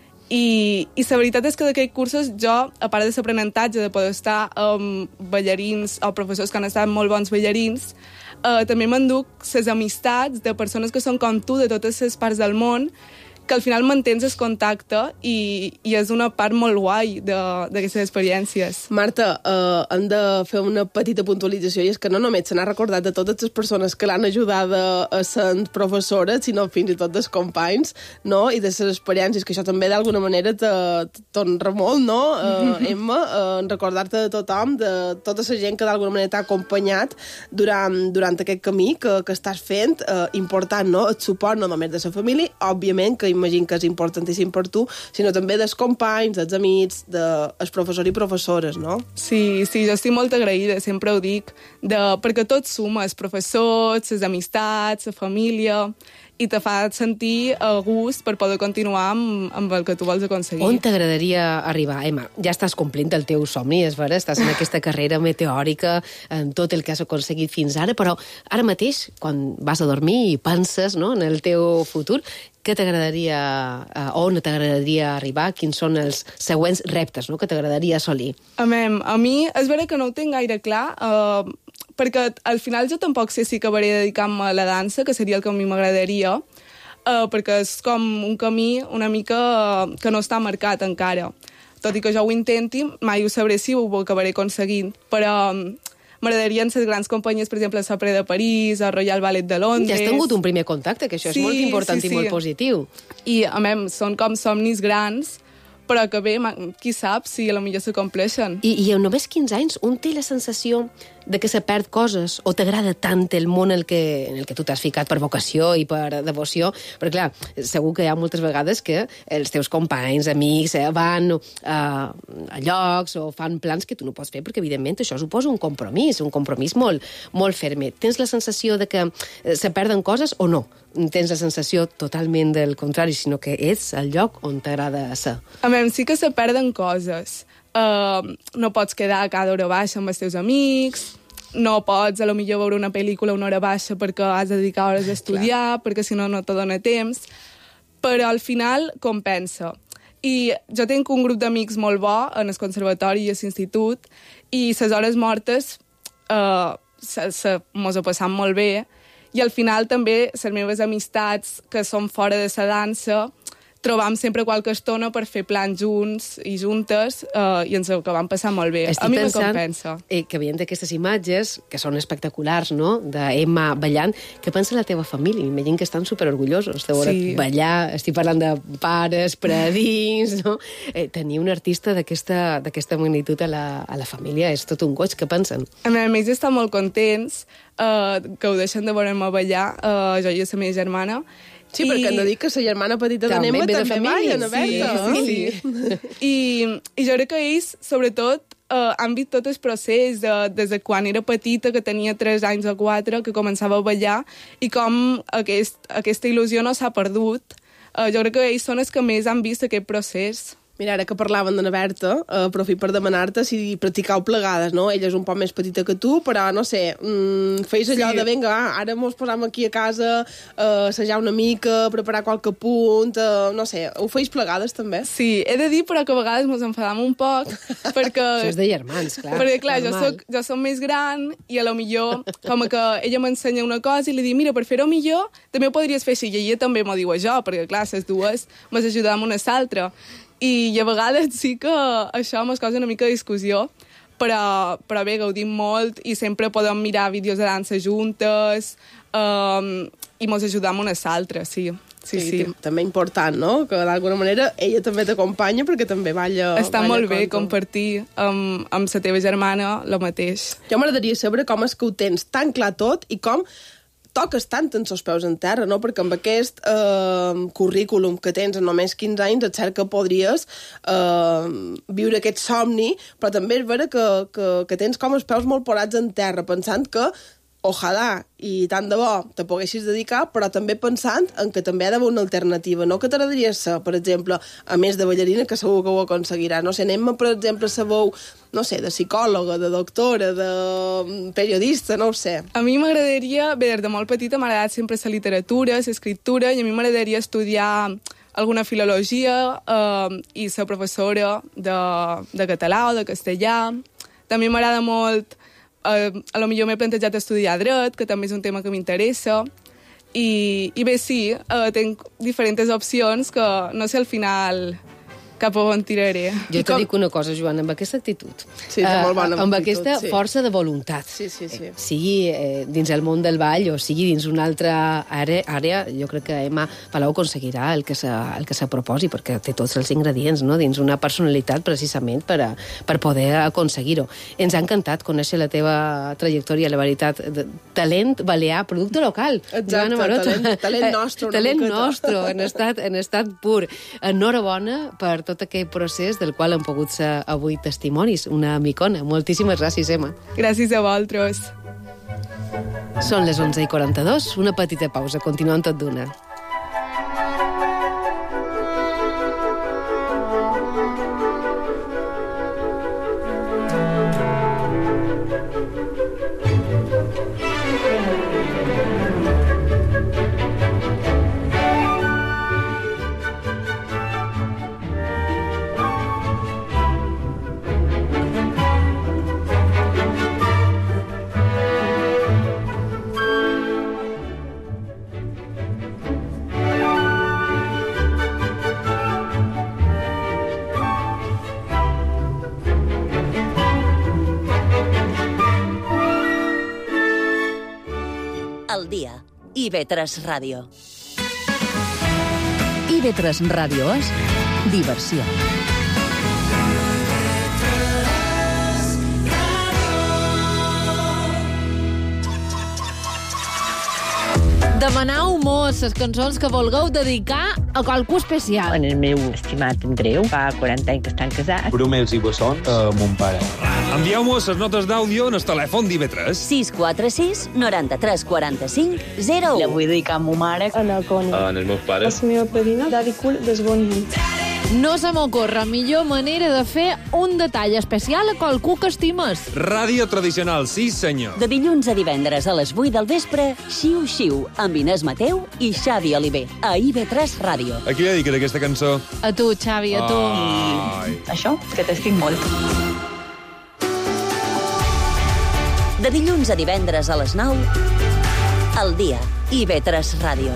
I, i la veritat és que d'aquests cursos jo, a part de l'aprenentatge de poder estar amb ballarins o professors que han estat molt bons ballarins, eh, també m'enduc les amistats de persones que són com tu de totes les parts del món, que al final mantens el contacte i, i és una part molt guai d'aquestes experiències. Marta, eh, hem de fer una petita puntualització, i és que no només se n'ha recordat de totes les persones que l'han ajudada a ser professores, sinó fins i tot dels companys, no?, i de les experiències, que això també d'alguna manera t'honra molt, no, eh, Emma, eh, recordar-te de tothom, de tota la gent que d'alguna manera t'ha acompanyat durant, durant aquest camí que, que estàs fent, eh, important, no?, el suport no només de la família, òbviament, que imagino que és importantíssim per tu, sinó també dels companys, dels amics, dels professors i professores, no? Sí, sí, jo estic molt agraïda, sempre ho dic, de, perquè tot suma, els professors, les amistats, la família, i te fa sentir a gust per poder continuar amb, amb el que tu vols aconseguir. On t'agradaria arribar, Emma? Ja estàs complint el teu somni, és vera, estàs en aquesta carrera meteòrica, en tot el que has aconseguit fins ara, però ara mateix, quan vas a dormir i penses, no, en el teu futur, què t'agradaria, eh, on t'agradaria arribar? Quins són els següents reptes, no?, que t'agradaria assolir? A mi, a mi és vera que no ho tinc gaire clar, eh, perquè al final jo tampoc sé si acabaré dedicant-me a la dansa, que seria el que a mi m'agradaria, eh, perquè és com un camí una mica eh, que no està marcat encara. Tot i que jo ho intenti, mai ho sabré si ho acabaré aconseguint, però eh, m'agradarien ser grans companyies, per exemple, a l'Òpera de París, a Royal Ballet de Londres... Ja has tingut un primer contacte, que això és sí, molt important sí, sí. i molt positiu. I, a mi, són com somnis grans, però que bé, qui sap si a lo millor se compleixen. I, I amb només quinze anys, un té la sensació de que se perd coses, o t'agrada tant el món en el que, en el que tu t'has ficat per vocació i per devoció, perquè clar, segur que hi ha moltes vegades que els teus companys, amics, eh, van uh, a llocs o fan plans que tu no pots fer, perquè evidentment això suposa un compromís, un compromís molt, molt ferme. Tens la sensació de que se perden coses o no? Tens la sensació totalment del contrari, sinó que ets el lloc on t'agrada ser. A mi sí que se perden coses. Uh, no pots quedar a cada hora baixa amb els teus amics, no pots a lo millor veure una pel·lícula una hora baixa perquè has de dedicar hores a estudiar, Clar. perquè si no no te dona temps, però al final compensa. I jo tinc un grup d'amics molt bo en el conservatori i a l'institut, i les hores mortes uh, se, se, mos ho passam molt bé, i al final també les meves amistats que són fora de la dansa trobam sempre qualque estona per fer plans junts i juntes eh, i ens ho acabam passant molt bé. Estic a mi me pensant, compensa. Eh, que veient aquestes imatges, que són espectaculars, no?, d'Emma ballant, què pensa la teva família? M'imagino que estan superorgullosos de veure Sí. ballar, estic parlant de pares, predins, no? Eh, tenir un artista d'aquesta d'aquesta magnitud a la, a la família és tot un goig, què pensen? A mi, ells estan molt contents eh, que ho deixen de veure'm ballar, eh, jo i la meva germana. Sí, I... perquè hem de dir que la germana petita de Nemma també, també balla, no, Berta? Sí, sí, sí. I, I jo crec que ells, sobretot, uh, han vist tot el procés de, des de quan era petita, que tenia tres anys o quatre, que començava a ballar, i com aquest, aquesta il·lusió no s'ha perdut. Uh, jo crec que ells són els que més han vist aquest procés. Mira, ara que parlaven de na Berta, eh, aprofit per demanar-te si practicau plegades, no? Ella és un poc més petita que tu, però, no sé, mm, feis allò sí. de, vinga, ara mos posam aquí a casa, eh, assajar una mica, preparar qualque punt, eh, no sé, ho feis plegades, també? Sí, he de dir, però que a vegades mos enfadam un poc, perquè... Això és de germans, clar. Perquè, clar, jo soc, jo soc més gran i a lo millor, com que ella m'ensenya una cosa i li dic, mira, per fer-ho millor, també ho podries fer així, i ella també m'ho diu a jo, perquè, clar, les dues m'has ajudam una a l'altra. I a vegades sí que això mos causa una mica de discussió, però, però bé, gaudim molt i sempre podem mirar vídeos de dansa juntes um, i mos ajudam una a l'altra, sí. Sí, sí. sí. També important, no? Que d'alguna manera ella també t'acompanya perquè també balla... Està balla molt bé contra. compartir amb, amb la teva germana el mateix. Jo m'agradaria saber com és que ho tens tan clar tot i com toques tant en els peus en terra, no? Perquè amb aquest eh, currículum que tens en només quinze anys, et cert que podries eh, viure aquest somni, però també és vera que, que, que tens com els peus molt posats en terra, pensant que ojalà, i tant de bo, te poguessis dedicar, però també pensant en que també ha d'haver una alternativa, no? Que t'agradaria ser, per exemple, a més de ballarina, que segur que ho aconseguirà. No sé, anem, per exemple, sabeu, no sé, de psicòloga, de doctora, de periodista, no ho sé. A mi m'agradaria, bé, des de molt petita m'ha agradat sempre la literatura, l'escriptura, i a mi m'agradaria estudiar alguna filologia eh, i ser professora de, de català o de castellà. També m'agrada molt Uh, a lo millor m'he plantejat estudiar dret, que també és un tema que m'interessa, i, i bé, sí, uh, tinc diferents opcions que no sé al final cap a on tiraré. Jo I te com... dic una cosa, Joan, amb aquesta actitud, sí, uh, molt bona amb actitud, aquesta sí. força de voluntat, sí, sí, sí. Eh, sigui eh, dins el món del ball o sigui dins una altra àrea, àrea jo crec que Emma Palau aconseguirà el que se, el que se proposi, perquè té tots els ingredients, no?, dins una personalitat precisament per, a, per poder aconseguir-ho. Ens ha encantat conèixer la teva trajectòria, la veritat, de, talent balear, producte local. Exacte, talent, talent nostre. Talent nostre, en estat, en estat pur. Enhorabona per tot aquest procés del qual hem pogut ser avui testimonis. Una micona. Moltíssimes gràcies, Emma. Gràcies a vosaltres. Són les onze i quaranta-dos, una petita pausa. Continuem tot d'una. Al dia. I ve tres Ràdio. I ve tres Ràdio és diversió. Demanau mos les cançons que vulgueu dedicar a qualcú especial. En el meu estimat Andreu, fa quaranta anys que estan casats. Brumels i bessons a mon pare. Envieu-mos les notes d'àudio en el telèfon d'I V tres. sis quatre sis noranta-tres quaranta-cinc zero u. La vull dedicar a ma mare. En el Coni. En els meus pares. La meva padrina, Daddy Cool, des Bonny. No se m'ocorre millor manera de fer un detall especial a qualcú que estimes. Ràdio tradicional, sí senyor. De dilluns a divendres a les vuit del vespre, Xiu Xiu, amb Inés Mateu i Xavi Oliver, a I V tres Ràdio. A qui dediques aquesta cançó? A tu, Xavi, a tu. Ai. Això, que t'estic molt. De dilluns a divendres a les nou, Al dia, I V tres Ràdio.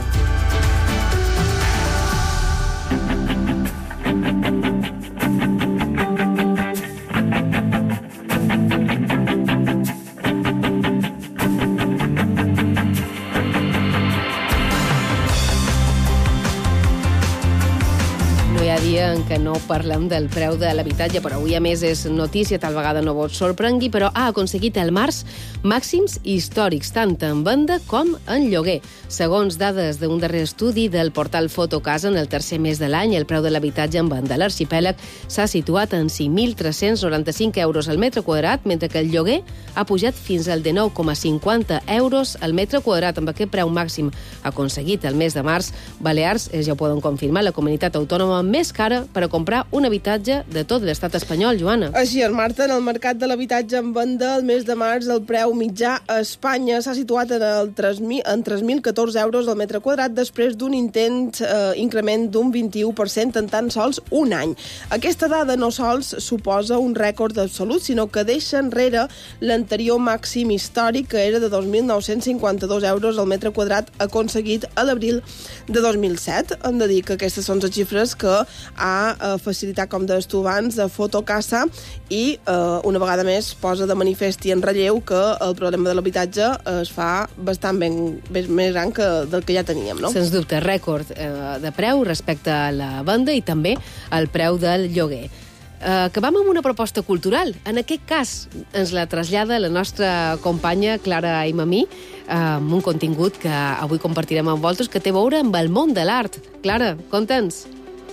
Dia en què no parlem del preu de l'habitatge, però avui a més és notícia, tal vegada no vos sorprengui, però ha aconseguit el març màxims històrics, tant en venda com en lloguer. Segons dades d'un darrer estudi del portal Fotocasa, en el tercer mes de l'any, el preu de l'habitatge en venda a l'arxipèlag s'ha situat en cinc mil tres-cents noranta-cinc euros al metre quadrat, mentre que el lloguer ha pujat fins al dinou coma cinquanta euros al metre quadrat. Amb aquest preu màxim aconseguit el mes de març, Balears és, ja ho poden confirmar, la comunitat autònoma més cara per a comprar un habitatge de tot l'estat espanyol, Joana. Així és, Marta, en el mercat de l'habitatge en venda el mes de març el preu mitjà a Espanya s'ha situat en, el tres mil, en tres mil catorze euros al metre quadrat després d'un intent eh, increment d'un vint-i-u per cent en tan sols un any. Aquesta dada no sols suposa un rècord absolut, sinó que deixa enrere l'anterior màxim històric, que era de dos mil nou-cents cinquanta-dos euros al metre quadrat, aconseguit a l'abril de dos mil set. Hem de dir que aquestes són les xifres que ha facilitat, com deies tu abans, de Fotocasa i eh, una vegada més posa de manifest i en relleu que el problema de l'habitatge es fa bastant ben, ben més gran que del que ja teníem, no? Sens dubte, rècord eh, de preu respecte a la venda i també al preu del lloguer. Uh, acabam amb una proposta cultural. En aquest cas ens la trasllada la nostra companya Clara Aimamí, uh, amb un contingut que avui compartirem amb vosaltres que té a veure amb el món de l'art. Clara, conta'ns.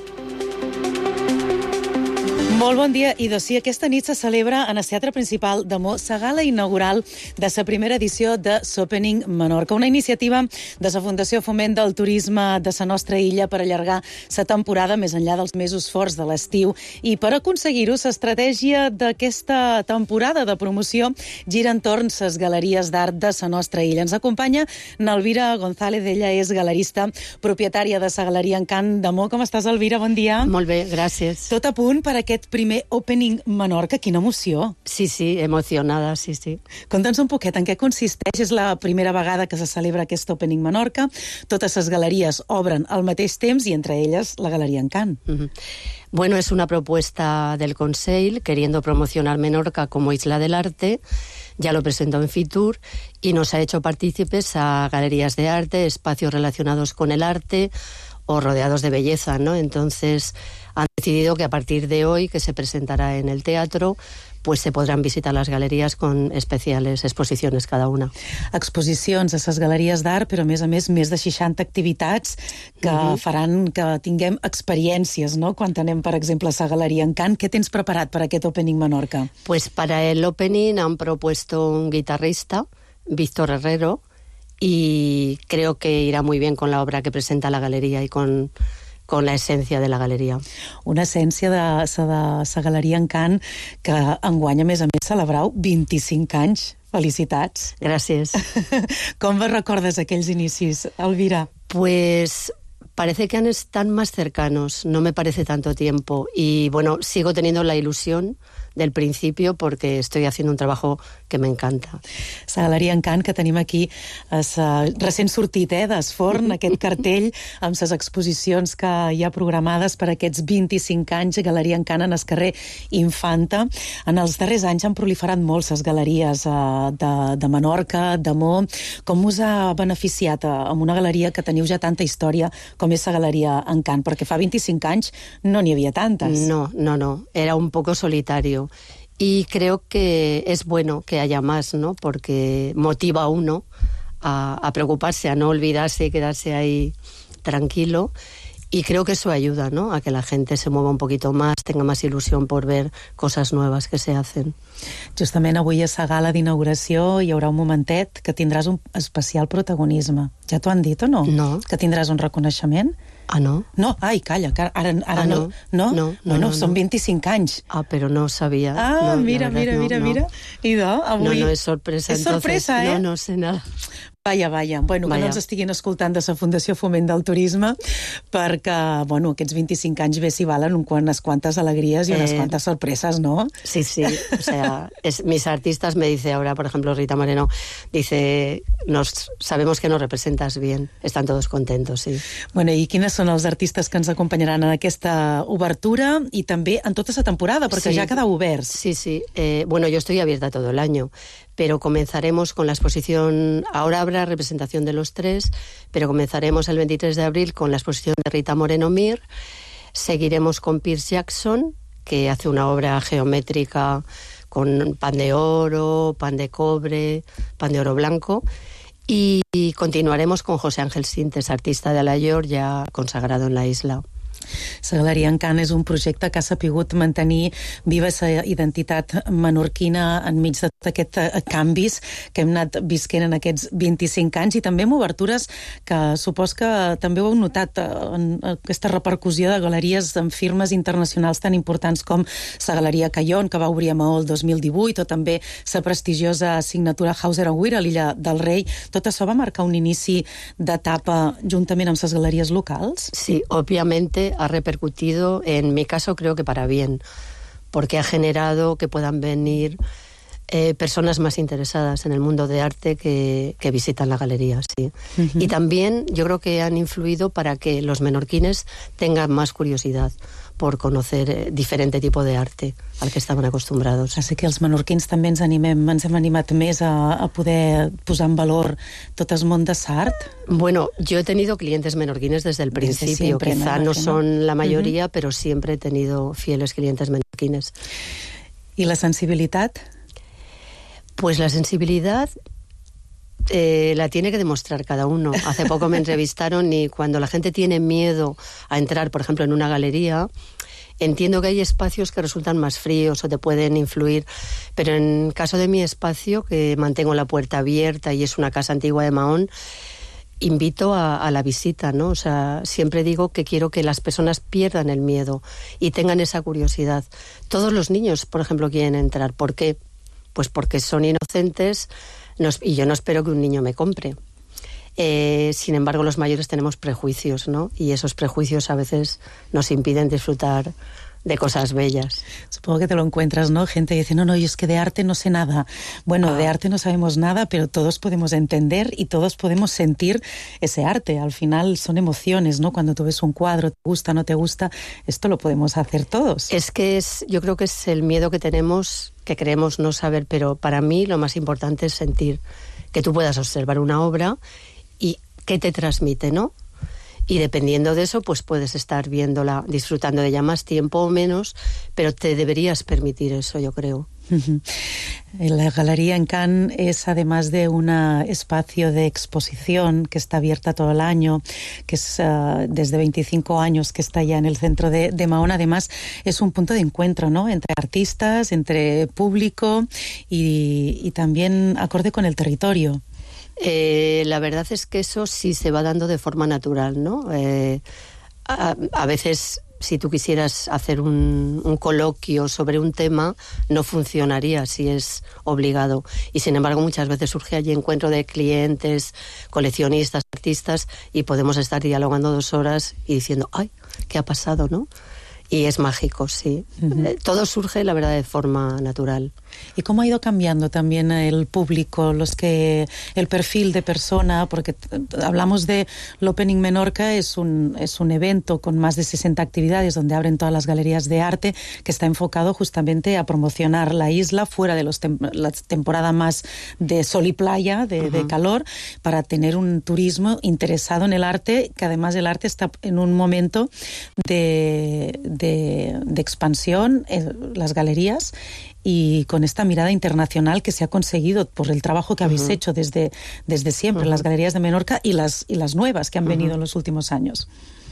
Molt bon dia, i doncs sí, aquesta nit se celebra en el Teatre Principal de Mo la gala inaugural de la primera edició de S'Opening Menorca, una iniciativa de la Fundació Foment del Turisme de la nostra illa per allargar la temporada més enllà dels mesos forts de l'estiu, i per aconseguir-ho, l'estratègia d'aquesta temporada de promoció gira entorn les galeries d'art de la nostra illa. Ens acompanya n'Elvira González, ella és galerista, propietària de la Galeria Encant de Mo. Com estàs, Elvira? Bon dia. Molt bé, gràcies. Tot a punt per aquest primer Opening Menorca. Quina emoció. Sí, sí, emocionada, sí, sí. Conta'ns un poquet en què consisteix. És la primera vegada que se celebra aquest Opening Menorca. Totes les galeries obren al mateix temps i entre elles la Galeria Encant. Uh-huh. Bueno, es una propuesta del Consell queriendo promocionar Menorca como isla del arte. Ya lo presentó en Fitur y nos ha hecho partícipes a galerías de arte, espacios relacionados con el arte o rodeados de belleza, ¿no? Entonces han decidido que a partir de hoy, que se presentará en el teatro, pues se podran visitar las galerías con especiales exposiciones cada una. Exposicions a les galeries d'art, però a més a més més de seixanta activitats que uh-huh. faran que tinguem experiències, no? Quan anem, per exemple, a la Galeria Encant. Què tens preparat per aquest Opening Menorca? Pues para el Opening han propuesto un guitarrista, Víctor Herrero, y creo que irá muy bien con la obra que presenta la galería y con, con la esencia de la galeria. Una essència de la de, de Galeria Encant que enguany, a més a més, celebrau vint-i-cinc anys. Felicitats. Gracias. ¿Cómo recordas aquellos inicis, Elvira? Pues parece que han estado más cercanos, no me parece tanto tiempo. Y bueno, sigo teniendo la ilusión del principio porque estoy haciendo un trabajo que me encanta. La Galeria Encant, que tenim aquí, és uh, recent sortit, eh, d'Esforn, aquest cartell amb les exposicions que hi ha programades per aquests vint-i-cinc anys, Galeria Encant en el carrer Infanta. En els darrers anys han proliferat molt les galeries uh, de, de Menorca, d'Amor. Com us ha beneficiat uh, amb una galeria que teniu ja tanta història com és la Galeria Encant? Perquè fa vint-i-cinc anys no n'hi havia tantes. No, no, no. Era un poco solitario. Y creo que es bueno que haya más, ¿no? Porque motiva a uno a, a preocuparse, a no olvidarse y quedarse ahí tranquilo. Y creo que eso ayuda, ¿no? A que la gente se mueva un poquito más, tenga más ilusión por ver cosas nuevas que se hacen. Justament avui a la gala d'inauguració hi haurà un momentet que tindràs un especial protagonisme. Ja t'ho han dit o no? No. Que tindràs un reconeixement? Ah, no? No, ai, calla, que ara, ara ah, no. No? No? No, no, bueno, no, són no. vint-i-cinc anys. Ah, però no sabia. Ah, no, mira, mira, no, mira, no. mira. Idò, avui... No, no, és sorpresa. És entonces. sorpresa, eh? No, no sé nada. Vaya, vaya. Bueno, vaya. que no ens estiguin escoltant de la Fundació Foment del Turisme, perquè, bueno, aquests vint-i-cinc anys bé s'hi valen unes quantes alegries i unes eh, quantes sorpreses, ¿no? Sí, sí. O sea, es, mis artistas me dice ahora, por ejemplo, Rita Moreno, dice, nos sabemos que nos representas bien. Están todos contentos, sí. Bueno, i quines són els artistes que ens acompanyaran en aquesta obertura i també en tota la temporada, perquè sí. ja queda oberts. Sí, sí. Eh, bueno, yo estoy abierta todo el año, pero comenzaremos con la exposición, ahora habrá representación de los tres, pero comenzaremos el veintitrés de abril con la exposición de Rita Moreno Mir, seguiremos con Pierce Jackson, que hace una obra geométrica con pan de oro, pan de cobre, pan de oro blanco, y continuaremos con José Ángel Sintes, artista de Alayor, ya consagrado en la isla. La Galeria Encant és un projecte que ha sapigut mantenir viva la identitat menorquina enmig de tot aquests canvis que hem anat visquent en aquests vint-i-cinc anys i també amb obertures que supos que també ho heu notat en aquesta repercussió de galeries amb firmes internacionals tan importants com la Galeria Callon, que va obrir a Maó el dos mil divuit, o també la prestigiosa signatura Hauser and Wirth a l'Illa del Rei. Tot això va marcar un inici d'etapa juntament amb les galeries locals? Sí, obviamente ha repercutido, en mi caso creo que para bien, porque ha generado que puedan venir eh, personas más interesadas en el mundo de arte que, que visitan la galería, sí. Uh-huh. Y también yo creo que han influido para que los menorquines tengan más curiosidad por conocer eh, diferente tipo de arte al que estaven acostumbrados. Així que els menorquins també ens animem, ens hem animat més a, a poder posar en valor tot el món de l'art. Bueno, yo he tenido clientes menorquines desde el principio, desde siempre, quizá no son la mayoría, uh-huh. pero siempre he tenido fieles clientes menorquines. ¿Y la sensibilidad? Pues la sensibilidad Eh, la tiene que demostrar cada uno. Hace poco me entrevistaron y cuando la gente tiene miedo a entrar, por ejemplo, en una galería, entiendo que hay espacios que resultan más fríos o te pueden influir, pero en caso de mi espacio, que mantengo la puerta abierta y es una casa antigua de Mahón, invito a, a la visita, ¿no? O sea, siempre digo que quiero que las personas pierdan el miedo y tengan esa curiosidad. Todos los niños, por ejemplo, quieren entrar. ¿Por qué? Pues porque son inocentes. Nos, y yo no espero que un niño me compre. Eh, sin embargo, los mayores tenemos prejuicios, ¿no? Y esos prejuicios a veces nos impiden disfrutar de cosas bellas. Supongo que te lo encuentras, ¿no? Gente dice, no, no, yo es que de arte no sé nada. Bueno, ah. de arte no sabemos nada, pero todos podemos entender y todos podemos sentir ese arte. Al final son emociones, ¿no? Cuando tú ves un cuadro, te gusta, no te gusta, esto lo podemos hacer todos. Es que es, yo creo que es el miedo que tenemos, que creemos no saber, pero para mí lo más importante es sentir que tú puedas observar una obra y qué te transmite, ¿no? Y dependiendo de eso, pues puedes estar viéndola, disfrutando de ella más tiempo o menos, pero te deberías permitir eso, yo creo. La Galería Encant es, además de un espacio de exposición que está abierta todo el año, que es uh, desde veinticinco años que está ya en el centro de, de Mahón, además es un punto de encuentro, ¿no? Entre artistas, entre público y, y también acorde con el territorio. Eh, la verdad es que eso sí se va dando de forma natural, ¿no? Eh, a, a veces si tú quisieras hacer un, un coloquio sobre un tema, no funcionaría si es obligado. Y sin embargo, muchas veces surge allí encuentro de clientes, coleccionistas, artistas, y podemos estar dialogando dos horas y diciendo, ¡ay, qué ha pasado!, ¿no? Y es mágico, sí. Uh-huh. Todo surge, la verdad, de forma natural. ¿Y cómo ha ido cambiando también el público, los que el perfil de persona? Porque hablamos de l'Opening Menorca, es un, es un evento con más de sesenta actividades donde abren todas las galerías de arte, que está enfocado justamente a promocionar la isla fuera de los tem- la temporada más de sol y playa, de, uh-huh. de calor, para tener un turismo interesado en el arte, que además el arte está en un momento de, de, de expansión, en las galerías, y con esta mirada internacional que se ha conseguido por el trabajo que habéis uh-huh. hecho desde, desde siempre, uh-huh. las galerías de Menorca y las, y las nuevas que han uh-huh. venido en los últimos años.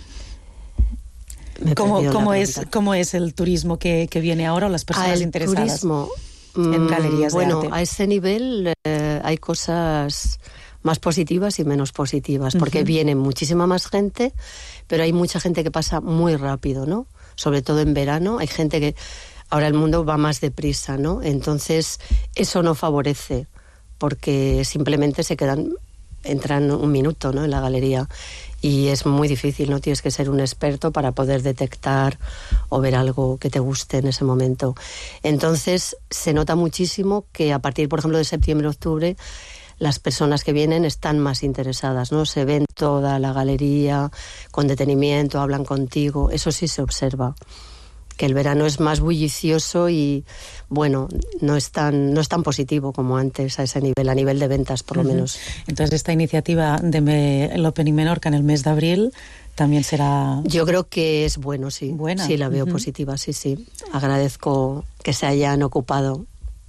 ¿Cómo, cómo, es, ¿Cómo es el turismo que, que viene ahora o las personas el interesadas turismo, en galerías bueno, de arte? A ese nivel eh, hay cosas más positivas y menos positivas, porque uh-huh. viene muchísima más gente, pero hay mucha gente que pasa muy rápido, ¿no? Sobre todo en verano, hay gente que... Ahora el mundo va más deprisa, ¿no? Entonces, eso no favorece, porque simplemente se quedan, entran un minuto, ¿no?, en la galería. Y es muy difícil, ¿no? Tienes que ser un experto para poder detectar o ver algo que te guste en ese momento. Entonces, se nota muchísimo que a partir, por ejemplo, de septiembre, octubre, las personas que vienen están más interesadas, ¿no? Se ven toda la galería con detenimiento, hablan contigo, eso sí se observa. Que el verano es más bullicioso y, bueno, no es tan, no es tan positivo como antes a ese nivel, a nivel de ventas, por lo uh-huh. menos. Entonces, esta iniciativa de me, el Opening Menorca en el mes de abril también será... Yo creo que es bueno, sí. Buena. Sí, la veo uh-huh. positiva, sí, sí. Agradezco que se hayan ocupado.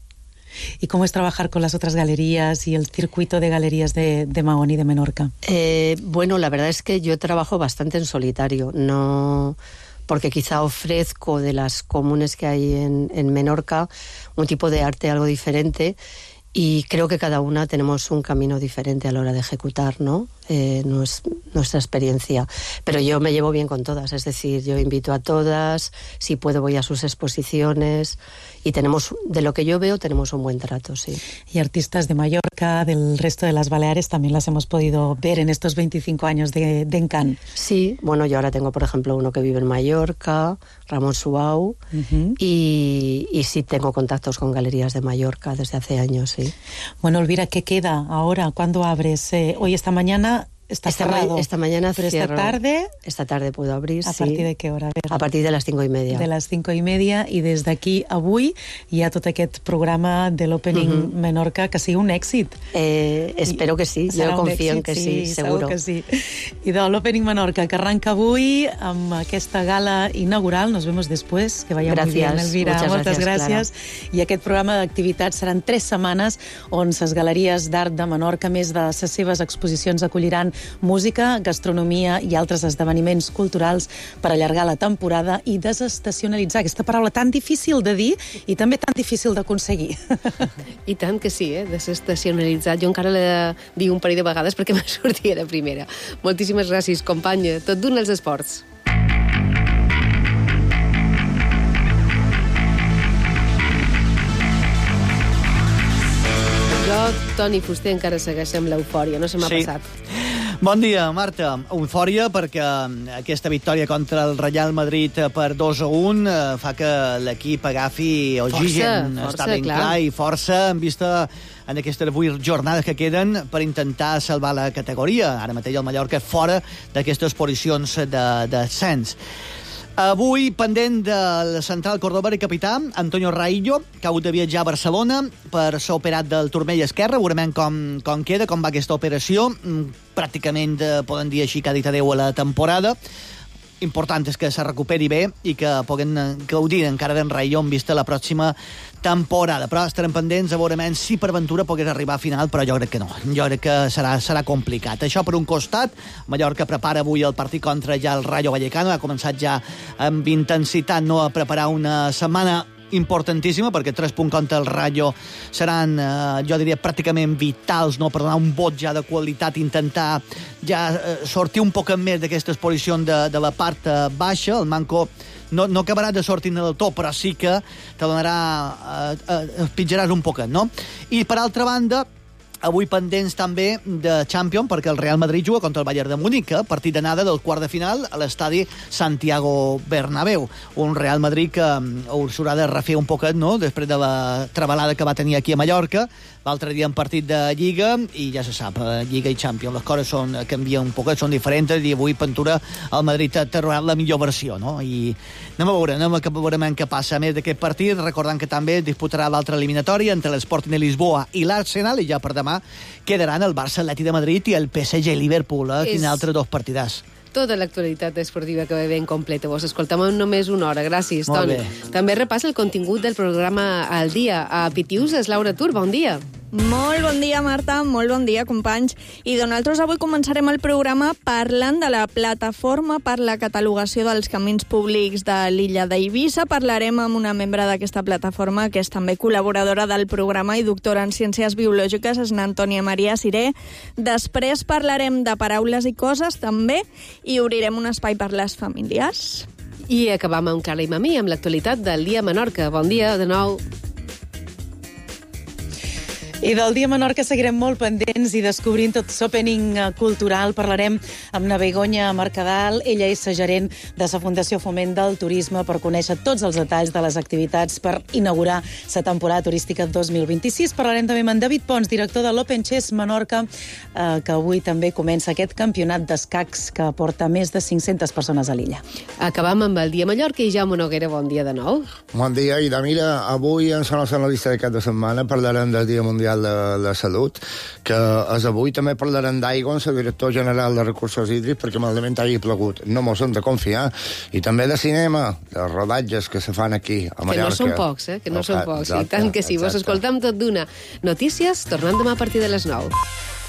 ¿Y cómo es trabajar con las otras galerías y el circuito de galerías de, de Mahón y de Menorca? Eh, bueno, la verdad es que yo trabajo bastante en solitario, no... porque quizá ofrezco de las comunes que hay en, en Menorca un tipo de arte algo diferente, y creo que cada una tenemos un camino diferente a la hora de ejecutar, ¿no? Eh, nues, nuestra experiencia. Pero yo me llevo bien con todas, es decir, yo invito a todas, si puedo voy a sus exposiciones, y tenemos, de lo que yo veo, tenemos un buen trato, sí. Y artistas de Mallorca, del resto de las Baleares, también las hemos podido ver en estos veinticinco años de, de Encant. Sí, bueno, yo ahora tengo, por ejemplo, uno que vive en Mallorca, Ramón Suau, uh-huh. y, y sí tengo contactos con galerías de Mallorca desde hace años, sí. Bueno, Elvira, ¿qué queda ahora? ¿Cuándo abres? Eh, hoy, esta mañana... Está esta, cerrado. Ma- esta mañana Pero cierro. esta tarde... Esta tarde puedo abrir, ¿A sí. partir de qué hora? A, ver. A partir de las cinco y media. De les cinco i media, i des d'aquí avui hi ha tot aquest programa de l'Opening uh-huh. Menorca, que sigui un èxit. Eh, espero que sí, jo confio en que sí, sí seguro. Que sí. I de l'Opening Menorca, que arranca avui amb aquesta gala inaugural. Nos vemos después, que vaya gracias, muy bien, Elvira. Moltes Moltes gràcies. gràcies. I aquest programa d'activitats seran tres setmanes on les galeries d'art de Menorca, més de les seves exposicions, acolliran música, gastronomia i altres esdeveniments culturals per allargar la temporada i desestacionalitzar. Aquesta paraula tan difícil de dir i també tan difícil d'aconseguir. I tant que sí, eh? Desestacionalitzar. Jo encara la dic un parell de vegades perquè me sortia la primera. Moltíssimes gràcies, companya. Tot d'un als esports. Jo, Toni Fuster, encara segueix amb l'eufòria, no se m'ha sí. passat. Bon dia, Marta. Eufòria perquè aquesta victòria contra el Real Madrid per dos a un fa que l'equip agafi oxigen. Força, força, Està ben clar. clar, i força en vista en aquestes vuit jornades que queden per intentar salvar la categoria. Ara mateix el Mallorca fora d'aquestes posicions de descens. Avui, pendent del central Córdoba i capità, Antonio Raillo, que ha hagut de viatjar a Barcelona per ser operat del turmell esquerre. Veurem com, com queda, com va aquesta operació. Pràcticament, poden dir així, que ha dit adeu a la temporada. Important és que se recuperi bé i que puguen gaudir encara d'en Raillo en vista la pròxima temporada. Però estarem pendents a veure menys si per ventura pogués arribar a final, però jo crec que no. Jo crec que serà, serà complicat. Això per un costat. Mallorca prepara avui el partit contra ja el Rayo Vallecano. Ha començat ja amb intensitat no a preparar una setmana importantíssima, perquè tres punts contra el Rayo seran, eh, jo diria, pràcticament vitals, no?, per donar un vot ja de qualitat, intentar ja eh, sortir un poc més d'aquesta exposició de, de la part eh, baixa. El Manco no, no acabarà de sortir del tot, però sí que te donarà, eh, eh, pitjaràs un poquet, no? I, per altra banda, avui pendents també de Champions, perquè el Real Madrid juga contra el Bayern de Múnich, partit d'anada del quart de final a l'estadi Santiago Bernabéu. Un Real Madrid que us haurà de refer un poquet, no?, després de la trebalada que va tenir aquí a Mallorca, l'altre dia en partit de Lliga, i ja se sap, Lliga i Champions, les coses són, canvien un poquet, són diferents, i avui Ventura el Madrid t'ha la millor versió, no? I anem a veure, anem a veure què passa. A més d'aquest partit, recordant que també disputarà l'altra eliminatòria entre l'Sporting de Lisboa i l'Arsenal, i ja per demà quedaran el Barça, Atlètic de Madrid i el P S G Liverpool, eh? És... Quin altre dos partidars. Tota l'actualitat esportiva que ve ben completa. Vos escoltam en només una hora. Gràcies, Molt Toni. bé. També repassa el contingut del programa al dia. A Pitius és Laura Tur, bon dia. Molt bon dia, Marta, molt bon dia, companys. I nosaltres avui començarem el programa parlant de la plataforma per la catalogació dels camins públics de l'illa d'Eivissa. Parlarem amb una membre d'aquesta plataforma, que és també col·laboradora del programa i doctora en Ciències Biològiques, és Antònia Maria Siré. Després parlarem de paraules i coses, també, i obrirem un espai per les famílies. I acabam amb Clara i Mamí, amb l'actualitat del Dia Menorca. Bon dia, de nou. I del Dia Menorca seguirem molt pendents i descobrint tot l'opening cultural. Parlarem amb na Begoña Mercadal. Ella és la gerent de la Fundació Foment del Turisme, per conèixer tots els detalls de les activitats per inaugurar la temporada turística dos mil vint-i-sis. Parlarem també amb en David Pons, director de l'Open Chess Menorca, eh, que avui també comença aquest campionat d'escacs que porta més de cinc-centes persones a l'illa. Acabam amb el Dia Mallorca i Jaume Noguera, bon dia de nou. Bon dia, i de mira, avui en la nostra llista de cap de setmana parlarem del Dia Mundial de la Salut, que és avui. També parlarem d'aigua, el director general de Recursos Hídrics, perquè malament hagi plegut. No mos hem de confiar. I també de cinema, de rodatges que se fan aquí, a Mallorca. Que no són pocs, eh? Que no són pocs. I tant que sí. Vos escoltam tot d'una. Notícies, tornant demà a partir de les nou.